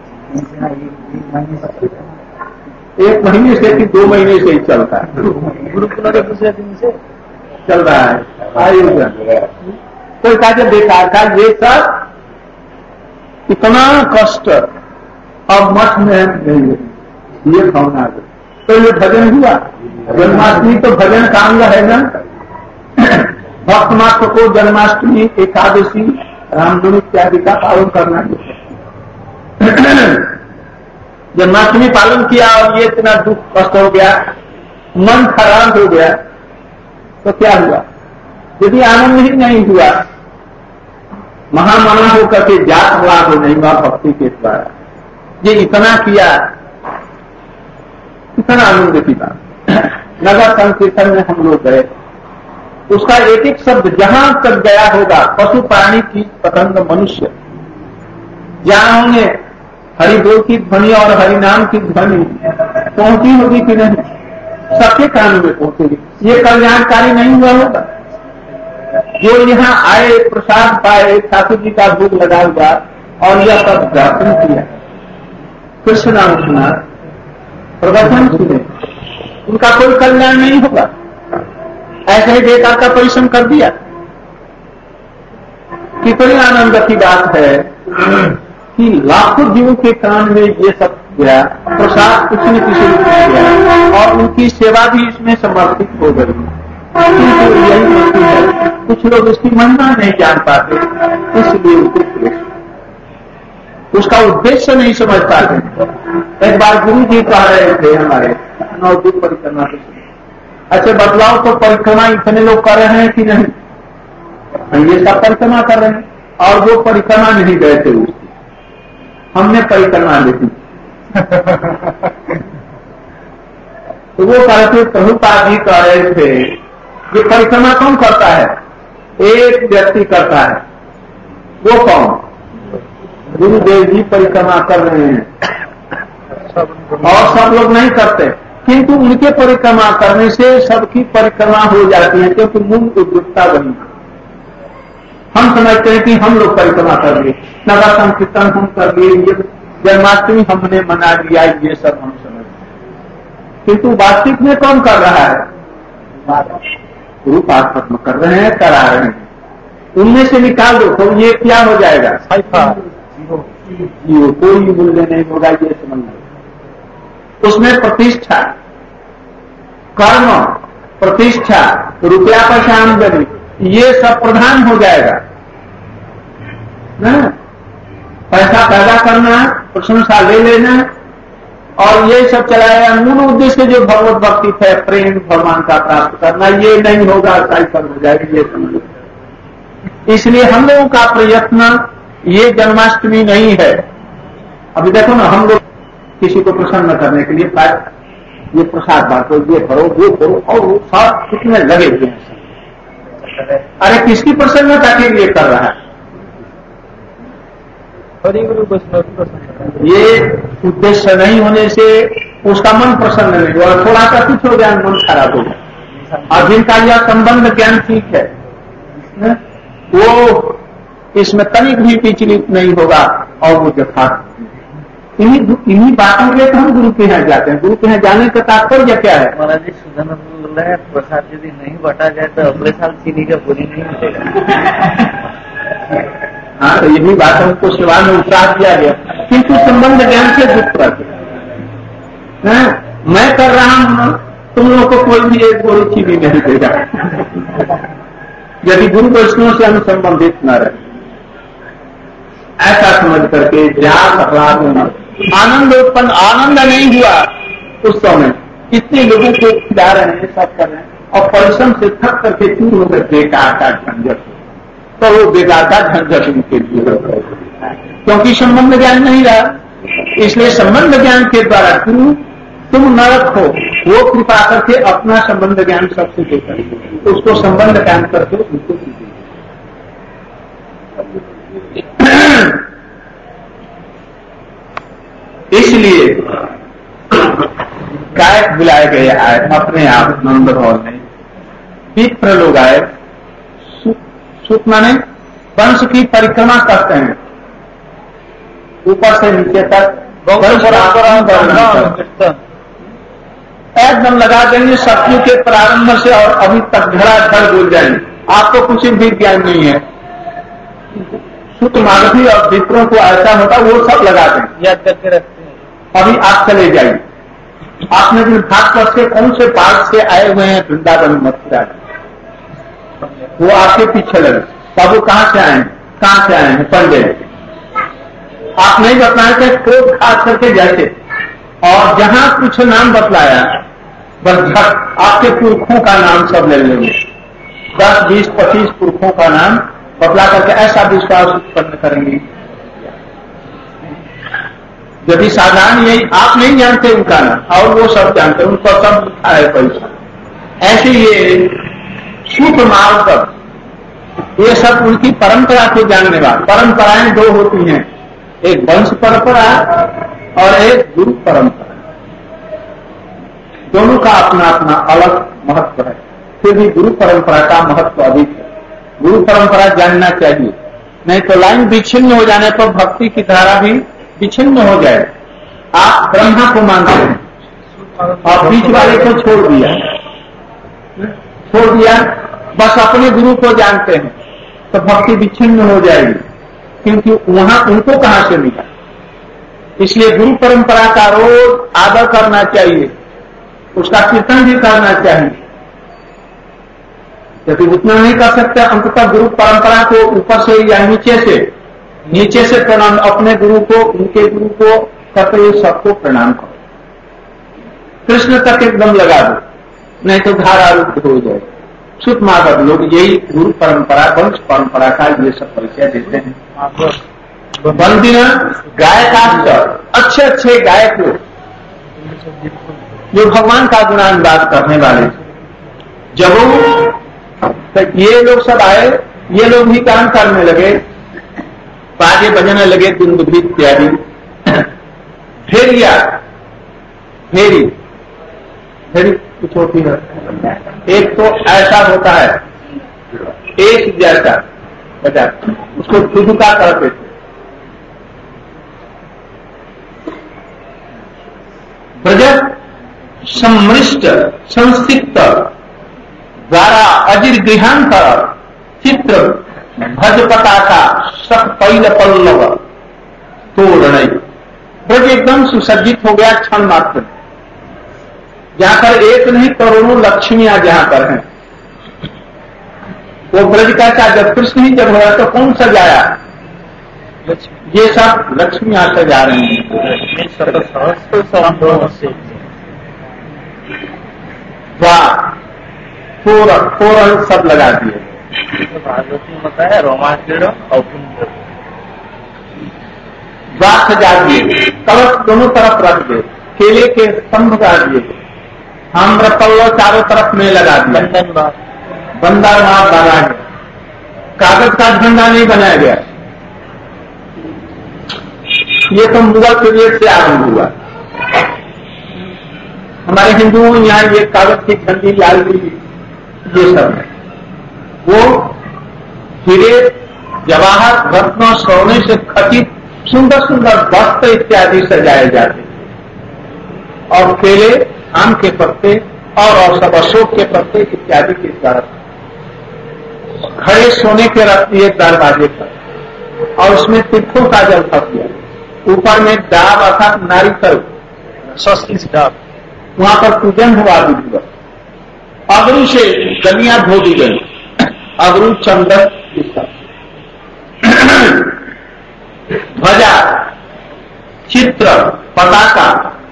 1 महीने से कि 2 महीने से ही चलता है, गुरुकुल के दूसरे दिन से चल रहा है आयोजन, कोई कहा बेकार का, ये सब इतना कष्ट अब मठ में नहीं है, ये भावना है। तो ये भजन हुआ, जन्माष्टमी तो भजन का अंग है ना। भक्त मात्र को जन्माष्टमी, एकादशी, रामनवमी इत्यादि का पालन करना चाहिए। जन्माष्टमी पालन किया और ये इतना दुख कष्ट हो गया, मन खराब हो गया, तो क्या हुआ? यदि आनंद ही नहीं हुआ, महामना होकर के जात लाभ नहीं हुआ भक्ति के द्वारा, ये इतना किया, इतना आनंद की बात। नगर संकीर्तन में हम लोग गए, उसका एक एक शब्द जहां तक गया होगा, पशु प्राणी की पतंग मनुष्य, जहां होंगे हरि बोल की ध्वनि और हरि नाम की ध्वनि पहुंची होगी कि नहीं, सबके कानों में पहुंचेगी। ये कल्याणकारी नहीं हुआ होगा। जो यहाँ आए, प्रसाद पाए, ठाकुर जी का भोग लगा हुआ और यह सब दर्शन किया, कृष्ण नाम सुना, प्रवचन सुने, उनका कोई कल्याण नहीं होगा। ऐसे ही बेकार का परिश्रम कर दिया। कितनी आनंद की बात है कि लाखों जीवों के कान में ये सब गया, प्रसाद कुछ न किसी ने गया और उनकी सेवा भी इसमें समर्पित हो गई। किंतु यही बात है, कुछ लोग इसकी महिमा नहीं जान पाते, इसलिए उनको उसका उद्देश्य नहीं समझ पाते। एक बार गुरु जी कह रहे थे हमारे नवद्वीप परिक्रमा के, अच्छा बदलाव तो परिक्रमा इतने लोग कर रहे हैं कि नहीं, ये सब परिक्रमा कर रहे हैं और वो परिक्रमा नहीं गए थे, उसकी हमने परिक्रमा ली थी। तो वो कह रहे थे, प्रभुपाद जी कह रहे थे, ये परिक्रमा कौन करता है? एक व्यक्ति करता है। वो कौन? गुरुदेव जी परिक्रमा कर रहे हैं और सब लोग नहीं करते, किंतु उनके परिक्रमा करने से सबकी परिक्रमा हो जाती है, क्योंकि मूल उद्युक्ता वही। हम समझते हैं कि हम लोग परिक्रमा कर लिए, नगर संकीर्तन हम कर लिए, जन्माष्टमी हमने मना लिया, ये सब हम समझते हैं, किंतु वास्तविक में कौन कर रहा है? रूपात्मक कर रहे हैं, करा रहे हैं। उनमें से निकाल दो तो ये क्या हो जाएगा? जीरो, कोई मूल्य नहीं होगा, ये समझ लो। उसमें प्रतिष्ठा, कर्म, प्रतिष्ठा, रुपया पैसा आमदनी, ये सब प्रधान हो जाएगा ना। पैसा पैदा करना, प्रशंसा ले लेना और ये सब चलाएगा। मूल उद्देश्य जो भगवत भक्ति है, प्रेम भगवान का प्राप्त करना, ये नहीं होगा, साइकिल हो जाएगी, ये समझ लो। इसलिए हम लोगों का प्रयत्न ये जन्माष्टमी नहीं है। अभी देखो ना, हम लोग किसी को प्रसन्न करने के लिए ये प्रसाद बांटो, ये करो, वो करो, और वो सब कितने लगे हुए हैं। अरे किसकी प्रसन्नता के लिए कर रहा है? ये उद्देश्य नहीं होने से उसका मन प्रसन्न नहीं हुआ, थोड़ा सा कुछ हो गया मन खराब हो गया। और जिनका यह संबंध ज्ञान ठीक है वो इसमें तनिक भी विचलित नहीं होगा और वो यथार्थ। इन्हीं बातों के लिए तो हम गुरु के यहाँ जाते हैं। गुरु के यहाँ जाने का तात्पर्य क्या है? महाराज जी सुधानंद बोल रहे हैं, प्रसाद यदि नहीं बांटा जाए तो अगले साल चीनी का पूरी नहीं मिलेगा। हाँ, तो यही बात हमको सेवा में उत्साह दिया गया, किंतु संबंध ज्ञान से युक्त रहते। मैं कर रहा हूँ, तुम लोगों को कोई भी एक गोली चीनी नहीं देगा यदि गुरु वैष्णव से हम संबंधित न रहे। ऐसा समझ करके ज्ञान अपराध में आनंद उत्पन्न, आनंद नहीं हुआ उस समय। इतने लोगों को खिला रहे हैं, सब कर रहे हैं, और परिश्रम से थक करके चूर होकर बेकार का झंझट, तो वो बेकार का झंझट उनके लिए, क्योंकि संबंध ज्ञान नहीं रहा। इसलिए संबंध ज्ञान के द्वारा तुम न रखो, वो कृपा करके अपना संबंध ज्ञान सबसे देकर उसको संबंध ज्ञान करके उनको सीखे। इसलिए गायक बुलाए गए आए अपने आप नंद हॉल में। विप्र लोग आए, सुत माने वंश की परिक्रमा करते हैं, ऊपर से नीचे तक एकदम लगा देंगे सत्य के प्रारंभ से और अभी तक धड़ाधड़ बोल जाएंगे। आपको कुछ भी ज्ञान नहीं है। सुत मागधी और विप्रों को ऐसा होता वो सब लगा देंगे, याद करके रखते हैं। अभी आप चले जाइए। आपने भी भागवत से कौन से पार्ट से आए हुए हैं वृंदावन मथुरा, वो आपके पीछे लगे। बाबू कहाँ से आए हैं, कहाँ से आए हैं? पंडित। आप नहीं बताए थे, क्रोध खास करके जैसे, और जहां कुछ नाम बतलाया बस झट आपके पुरखों का नाम सब ले लेंगे। 10, 20, 25 पुरखों का नाम बतला करके ऐसा विश्वास उत्पन्न करेंगे। यदि साधारण यही आप नहीं जानते उनका नाम और वो सब जानते, उनको सब लिखा है पैसा। ऐसे ये शुभ मार्ग, ये सब उनकी परंपरा को जानने वाले। परंपराएं दो होती हैं, एक वंश परंपरा और एक गुरु परंपरा। दोनों का अपना अपना अलग महत्व है, फिर भी गुरु परंपरा का महत्व अधिक है। गुरु परंपरा जानना चाहिए, नहीं तो लाइन विच्छिन्न हो जाने पर भक्ति की धारा भी विच्छिन्न हो जाए। आप ब्रह्मा को मानते हैं और बीच वाले को छोड़ दिया, बस अपने गुरु को जानते हैं, तो भक्ति विच्छिन्न हो जाएगी, क्योंकि वहां उनको कहां से मिला। इसलिए गुरु परंपरा का रोज आदर करना चाहिए, उसका कीर्तन भी करना चाहिए। यदि उतना नहीं कर सकते, अंततः गुरु परंपरा को ऊपर से या नीचे से प्रणाम, अपने गुरु को, उनके गुरु को करते हुए सबको प्रणाम करो। कृष्ण तक एकदम लगा दो, नहीं तो धारा रुद्ध हो जाए। सुत माधव लोग यही गुरु परंपरा, वंश परंपरा का ये सब परिचय देते हैं। बंदिना गायक, अच्छे अच्छे गायक लोग जो भगवान का गुणानुवाद करने वाले, जब तो ये लोग सब आए, ये लोग भी काम करने लगे, बाजे बजाने लगे, दुंदुभी इत्यादि। फेरी कुछ होती है, एक तो ऐसा होता है, एक जैसा बजा, उसको दुदुका करते थे। ब्रज सम्मृष्ट संसिक्त द्वारा अजिर गृहांतर चित्र भज पताका सख पैल पल्लव तोड़ ब्रज एकदम सुसज्जित हो गया क्षण मात्र में। जहां पर एक नहीं करोड़ों लक्ष्मियां जहां पर हैं, वो ब्रज का क्या जब कृष्ण ही जब होगा तो कौन सजाया? ये सब लक्ष्मियां सजा रही हैं। तोरण सब लगा दिए। भागवती बताया रोमांचन और द्वार सजा दिए, कलश दोनों तरफ रख दे, केले के स्तंभ लगा दिए, ताम्रपल्लव चारों तरफ में लगा दिया, बंदरनाथ लगा गया, कागज का झंडा नहीं बनाया गया। ये तो मुगल पीरियड से आरंभ हुआ। हमारे हिंदुओं यहाँ ये कागज की झंडी लाल ये सब है। वो हीरे जवाहर रत्नों सोने से खचित सुंदर सुंदर वस्त्र इत्यादि सजाए जाते और केले, आम के पत्ते और सब अशोक के पत्ते इत्यादि के द्वारा खड़े सोने के रख दिए दरवाजे पर और उसमें तीर्थों का जल फंस गया। ऊपर में डाब अर्थात नारियल सस्ती डाब, वहां पर पूजन हुआ विधिवत। अगरू से गलियां धो दी गई, अगरू चंदन ध्वजा, चित्र, पताका,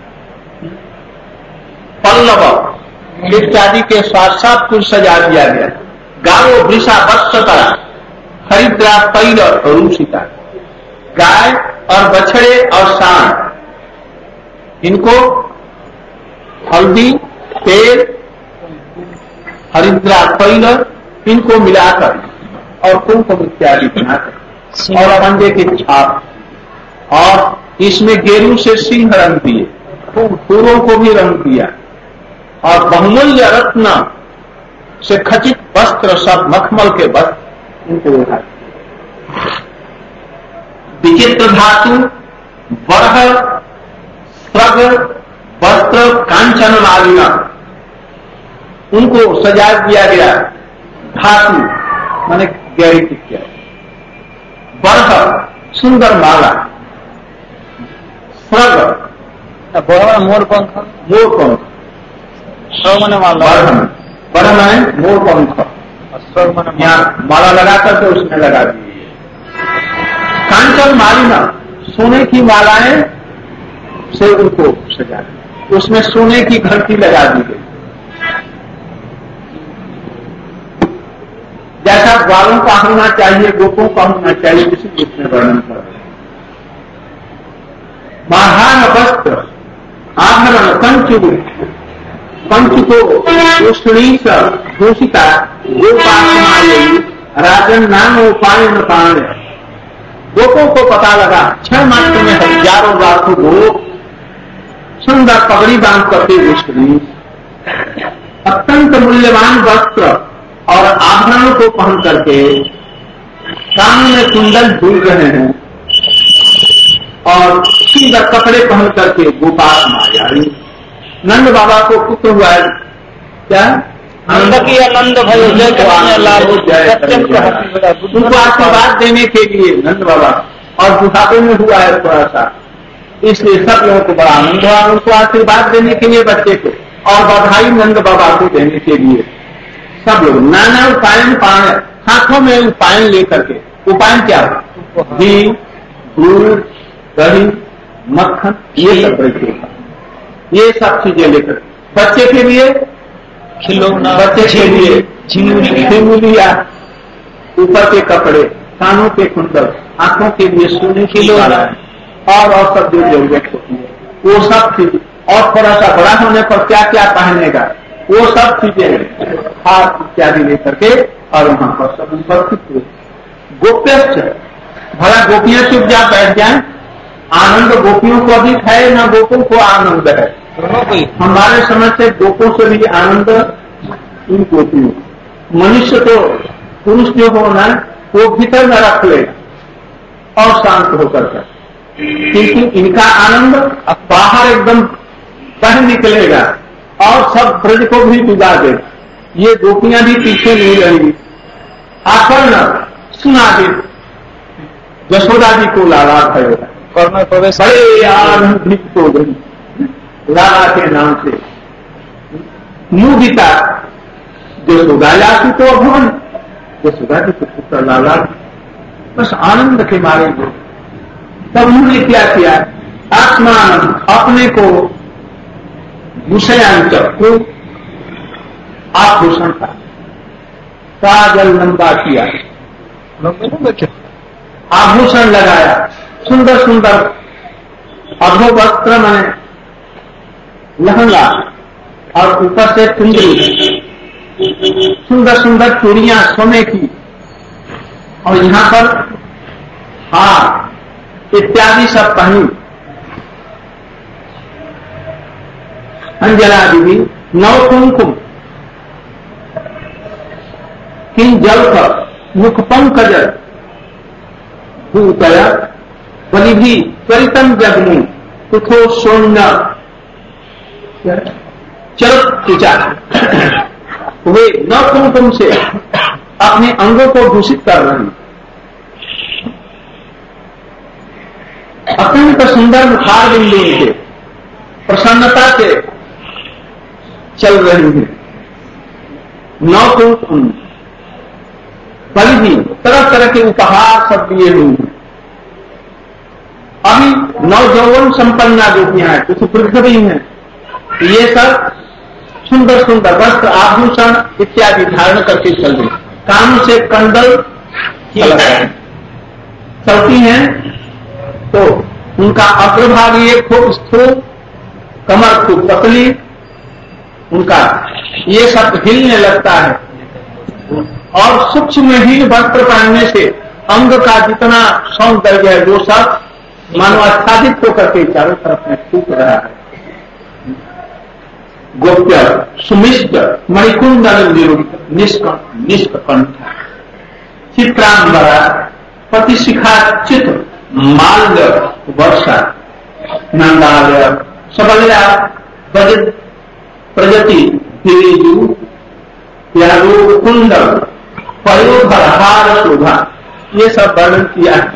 पल्लव इत्यादि के साथ साथ कुछ सजा दिया गया। गारो वृषा वत्सता हरिद्रा पैल और रूसिता, गाय और बछड़े और सांड, इनको हल्दी, तेल, हरिद्रा पैल इनको मिलाकर और कुमकुम इत्यादि बनाकर और पंजे की छाप और इसमें गेरू से सिंह रंग दिए, फूलों को भी रंग दिया और बहुमूल्य रत्न से खचित वस्त्र सब मखमल के वस्त्र इनको उठा। विचित्र धातु बरह स्रग वस्त्र कांचन मालिना उनको सजा दिया गया। धातु माने गहरी किया, बरह सुंदर माला, स्रग बड़ा मोर पंख, मैंने माला, बड़ा मैंने मोर पंख, यहाँ माला लगा करके उसमें लगा दी। कांचन मालिना सोने की मालाएं से उनको सजा, उसमें सोने की घंटी लगा दी गई। जैसा ग्वालों का होना चाहिए, गोपों का होना चाहिए, इसी रूप में वर्णन कर रहे हैं। महान वस्त्र आभरण पंच को उष्णी दूषिता गोपासनायी राजन नाम उपायन पाण। गोपों को पता लगा 6 मात्र में हजारों लाखों गोप सुंदर पगड़ी बांध करके उष्णी अत्यंत मूल्यवान वस्त्र और आभरणों को पहन करके कान में कुंडल झूल रहे हैं और सुंदर कपड़े पहन करके गोपाल मायावी। नंद बाबा को पुत्र हुआ है क्या? नंद की आनंद भयो जय उनको आशीर्वाद देने के लिए नंद बाबा, और बुढ़ापे में हुआ है थोड़ा सा, इसलिए सब लोगों को बड़ा आनंद हुआ उनको आशीर्वाद देने के लिए बच्चे को, और बधाई नंद बाबा को देने के लिए सब लोग नाना उपायन पान, हाथों में उपायन लेकर के। उपायन क्या हुआ? घी, दूध, दही, मक्खन, ये सब रखिएगा, ये सब चीजें लेकर बच्चे के लिए खिलौना, बच्चे के लिए झिंगुलिया, ऊपर के कपड़े, कानों के कुंडल, आंखों के लिए सोने की माला और सब जो जरूरत होती है वो सब चीज, और थोड़ा सा बड़ा होने पर क्या क्या पहनने का वो सब चीजें हाथ इत्यादि लेकर के और वहां पर सब उपस्थित हुए। गोप्यश्च, भला गोपियां चुपचाप बैठ जाए, आनंद गोपियों को अधिक है न गोपों को आनंद है? हमारे समझ से गोपों से भी आनंद इन गोपियों। मनुष्य तो पुरुष जो होना वो भीतर न रख लेगा और शांत होकर कर, क्योंकि इनका आनंद बाहर एकदम बह निकलेगा और सब ब्रज को भी डुबा देगा। ये गोपियां भी पीछे नहीं रहेंगी। आकर्ण सुना दे यशोदा जी को लाला भयो कर्म प्रवेश बड़े आनंदित हो गई लाला के नाम से मुदिता यशोदा जाती तो भवन यशोदा जी को पुत्र लाला बस आनंद के मारे गए। तब उन्होंने क्या किया आत्मान अपने को विषयांचर को आभूषण का काजल लंबा किया आभूषण लगाया सुंदर सुंदर अधो वस्त्र में लहंगा और ऊपर से कुंडली सुंदर सुंदर चूड़ियां सोने की और यहां पर हार इत्यादि सब पहनी अंजला देवी नव कुमकुम किन जल पर मुख पंकज भूतय बलिभी त्वरितम जगमु कुथो सोन्न चरत्जा वे न कुमकुम से अपने अंगों को दूषित कर रहे हैं। अत्यंत सुंदर मुखार बिंदु के प्रसन्नता से चल रही है। नौ कुमकुम बल भी तरह तरह के उपहार सब दिए हुए हैं। अभी नवजौवन संपन्ना गोपियां हैं, कुछ वृद्ध भी हैं। ये सब सुंदर सुंदर वस्त्र आभूषण इत्यादि धारण करके चल रही, कान से कंडल चलती हैं तो उनका अग्रभाग ये खूब स्थूल, कमर खूब पतली, उनका ये सब हिलने लगता है और सूक्ष्म ही वस्त्र पहनने से अंग का जितना सौंदर्य है वो सब मानो आच्छादित होकर के चारों तरफ में फूट रहा है। गोप्य सुमिष्ट मणिकुंडल निष्कंठ चित्रांबरा पतिशिखा चित्र माल्य वर्षा नंदालय सबल्या प्रजति गिरिजु प्यारो कुंडल पयोधर हार शोभा ये सब वर्णन किया है।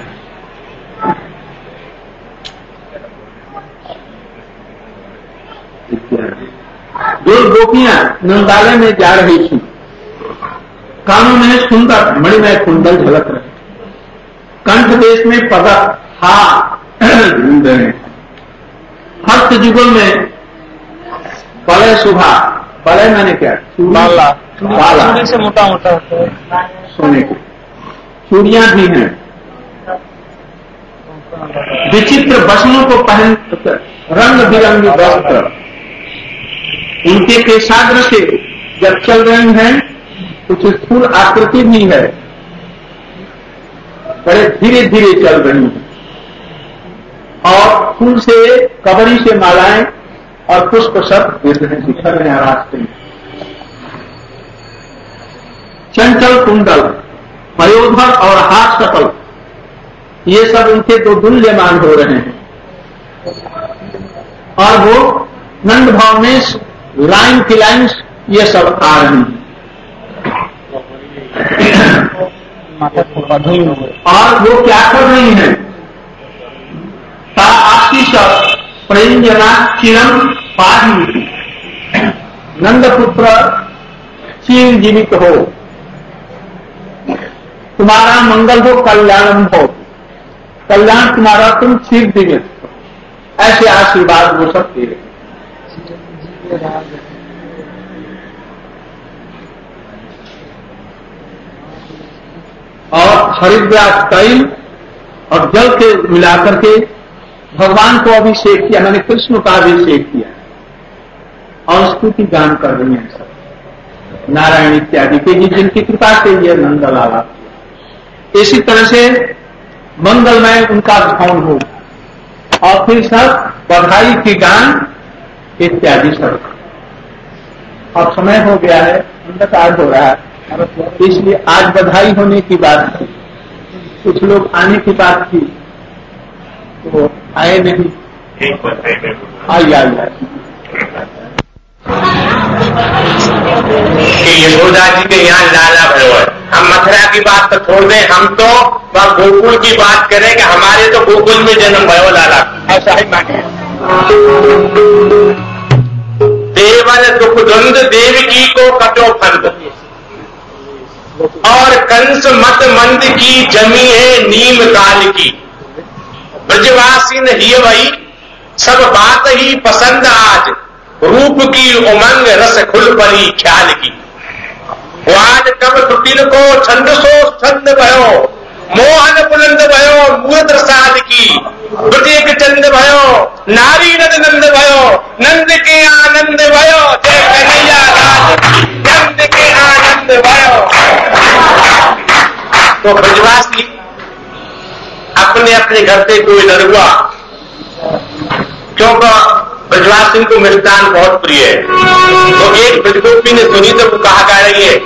जो गोपियां नंदालय में जा रही थी, कानों में सुंदर मणिमय कुंडल झलक रहे, कंठ देश में पदक हार ढूंढ रहे, हस्त जुगल में बलय शुभा, बलय मैंने क्या बाला बाला से मोटा मोटा होता है, सोने की चूड़ियां भी हैं। विचित्र वस्त्रों को पहन रंग बिरंगी वस्त्र उनके केशाग्र से जब चल रही हैं कुछ स्थूल आकृति भी है, बड़े धीरे धीरे चल रही हैं और फूल से कबड़ी से मालाएं और पुष्प सब बिखर रहे हैं रास्ते में। चंचल कुंडल पयोधर और हाथ सफल ये सब उनके तो दुल्यमान हो रहे हैं और वो नंद भाव में लाइन की लाइन ये सब आ रही हैं और वो क्या कर रही हैं ता आशीष प्रंजना चिरम पाही नंदपुत्र चीन जीवित हो, तुम्हारा मंगल हो, कल्याणम हो, कल्याण तुम्हारा तुम चीर जीवित, ऐसे आशीर्वाद वो सब दे रहे। और हरिद्वार तैल और जल के मिलाकर के भगवान को अभिषेक किया, मैंने कृष्ण का अभिषेक किया और स्तुति गान कर रही हैं सब नारायण इत्यादि के जी जिनकी कृपा से ये नंदलाला। इसी तरह से मंगलमय उनका भवन हो और फिर सब बधाई की गान इत्यादि सब। अब समय हो गया है, अंधकार हो रहा है, इसलिए आज बधाई होने की बात थी, कुछ लोग आने की बात थी तो आए नहीं। आइए यशोदा जी के यहाँ लाला भगवान हम मथुरा की बात तो छोड़ दें, हम तो वह गोकुल की बात करें कि हमारे तो गोकुल में जन्म भयो लाला, ऐसा ही माने। देवन दुख द्वंद देवकी को कटो फंद, और कंस मत मंद की जमी है नीम काल की। ब्रजवासी ने ही वही सब बात ही पसंद आज, रूप की उमंग रस खुल पड़ी ख्याल की। आज कब सुटिल को छंद सो छंद भयो, मोहन बुलंद भयो मूर्त प्रसाद की। प्रत्येक चंद भयो नारी नद नंद भयो, नंद के आनंद भयो जय कन्हैया लाल की, नंद के आनंद भयो। तो ब्रजवासी अपने अपने घर से कोई नरुआ, क्योंकि ब्रजवासी को मिष्टान बहुत प्रिय है। तो एक ब्रजगोपी ने सुनी तो वो कहा गा रही है,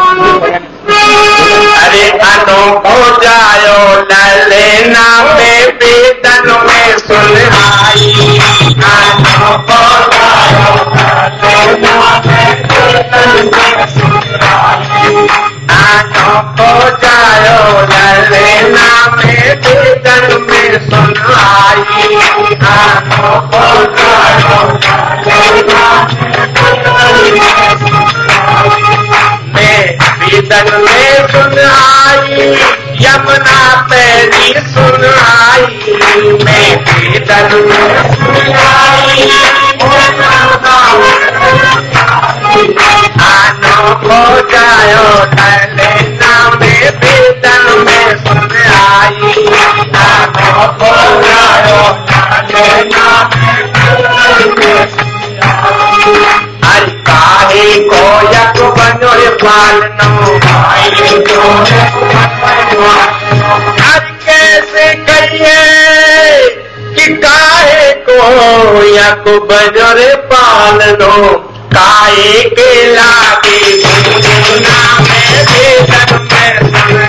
अरे अनोखो जायो ललेना में बेदन में सुन आई, अनोखो जायो ललेना में बेदन में सुन आई, अनोखो जायो ललेना में बेदन में सुन आई, अनोखो जायो ललेना में बेदन में सुन आई, यमुना तेरी सुन आई, मैं बेदन में सुन आई, अनोखो जायो ललेना में बेदन में सुन आई, अनोखो जायो ललेना में बेदन में सुन आई। अरे काहे को यक बनोरे पालनो, आज कैसे कहिए कि काहे को यक बनोरे पालनो, काहे के लागे दुनिया में बेदन में सुन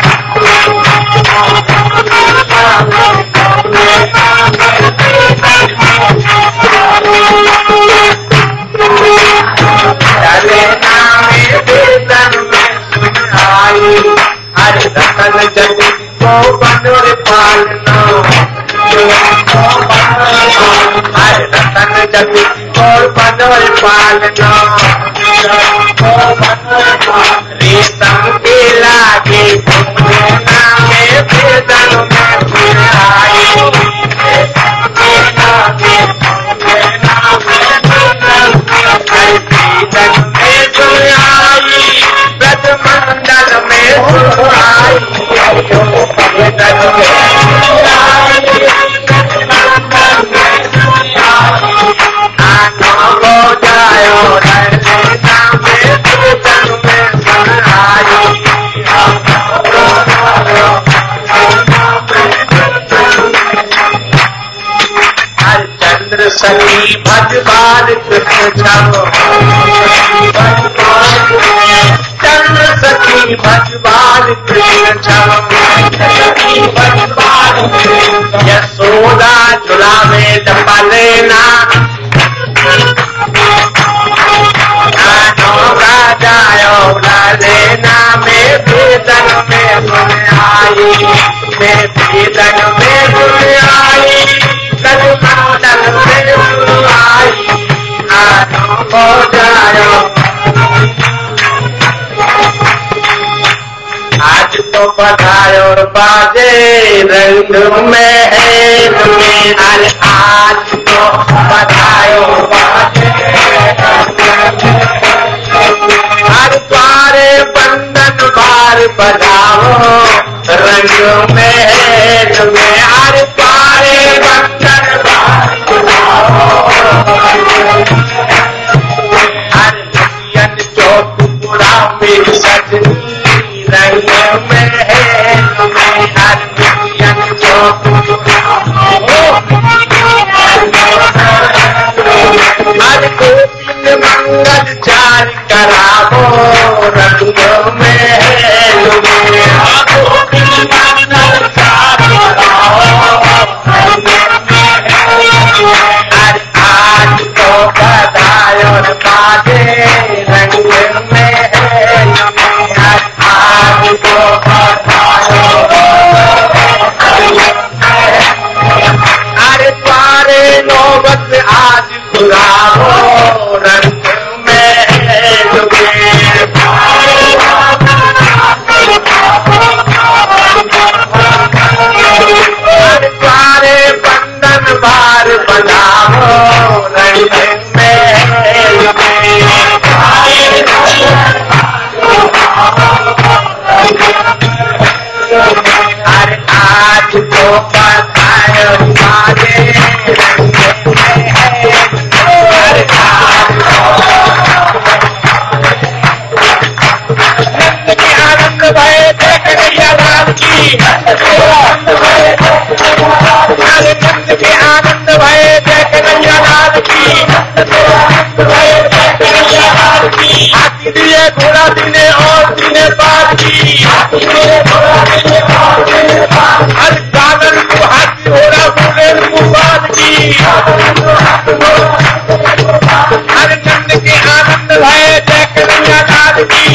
अरे रतन जगत को बनोरे पालना, अरे रतन जगत को बनोरे पालना, रेशम के लागे दुनिया में बेदन में सुन आई, रेशम के लागे दुनिया में बेदन में सुन आई, ब्रजमंडल में सुन आई, बेदन में सुन आई, ब्रजमंडल में सुन आई, अनोखो जायो ललेना में बेदन में सुन आई, अनोखो जायो ललेना में बेदन में सुन आई। चंद्र सखी भजबाल कृष्ण छाओ, चंद्र सखी भजबाल कृष्ण छाओ, यशोदा झुलावे डपलेना, अनोखा जायो ललेना में बेदन में सुन आई, मैं बेदन में सुन आई, ब्रजमंडल में सुन आई, अनोखो जायो। आज तो बधायो बाजे रंग में है तुम्हें, अरे आज तो बधायो बाजे हर द्वारे बंधन बार बजाओ रंग में है तुम्हें, हर द्वारे बंधन बार बजाओ, हर दुनियन चौक पूरा मेरी सजनी रंग में है तुम्हें, हर दुनियन चौक हर गोविंद मंगल चार करावो रंग में है तुम्हें, गोविंद मंगल चार करावो रंग में है, हर आज तो बधायो बाजे रंग में है तुम्हें, हर आज आनंद भय जय कन्हैया लाल की, हाथी दिए घोड़ा दीने और दीने पाल की, हर गागन को हाथी घोड़ा बोले मुबाद की, हर नंद के आनंद भय जय कन्हैया लाल की,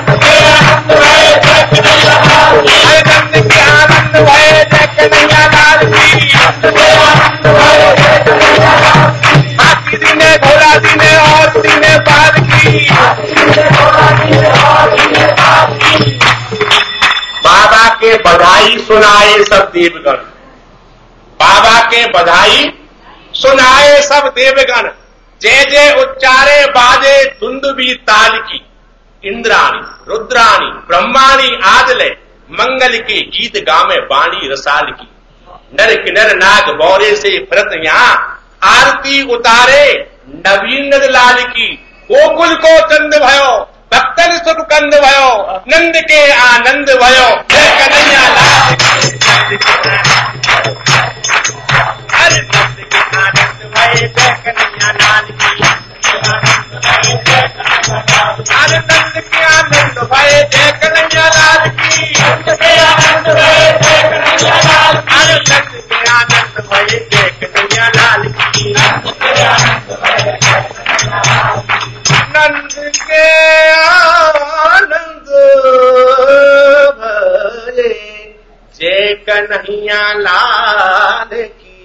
हर नंद के आनंद भय जय कन्हैया लाल की, हाथी दीने घोड़ा दीने और दीने पाल की। बाबा के बधाई सुनाए सब देवगण, बाबा के बधाई सुनाए सब देवगण, जय जय उच्चारे बाजे धुंदुबी ताल की, इंद्राणी रुद्राणी ब्रह्माणी आदले मंगल के गीत गावे बाणी रसाल की, नर किन्नर नाग बौरे से भरत यहाँ आरती उतारे नवीन लाल की, गोकुल को चंद भयो भक्तन सुख कंद भयो, नंद के आनंद भयो जय कन्हैया लाल की, हरे नंद के आनंद भय जय कन्हैया लाल की, हरे नंद के आनंद भय जय कन्हैया लाल की, हरे नंद के आनंद भय जय कन्हैया लाल की, नंद के आनंद भये जय कन्हैया लाल की,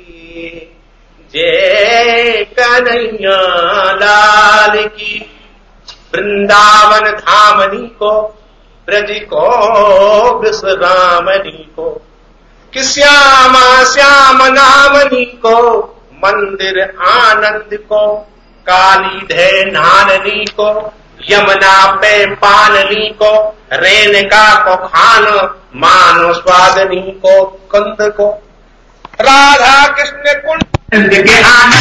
जय कन्हैया लाल की। वृंदावन धामनी को ब्रज को विश्रामनी को, कि श्यामा श्याम नामनी को मंदिर आनंद को, काली ढे नाननी को यमुना पे पाननी को, रेणुका को खान मानो स्वादनी को कंद को, राधा कृष्ण कुंड के आनंद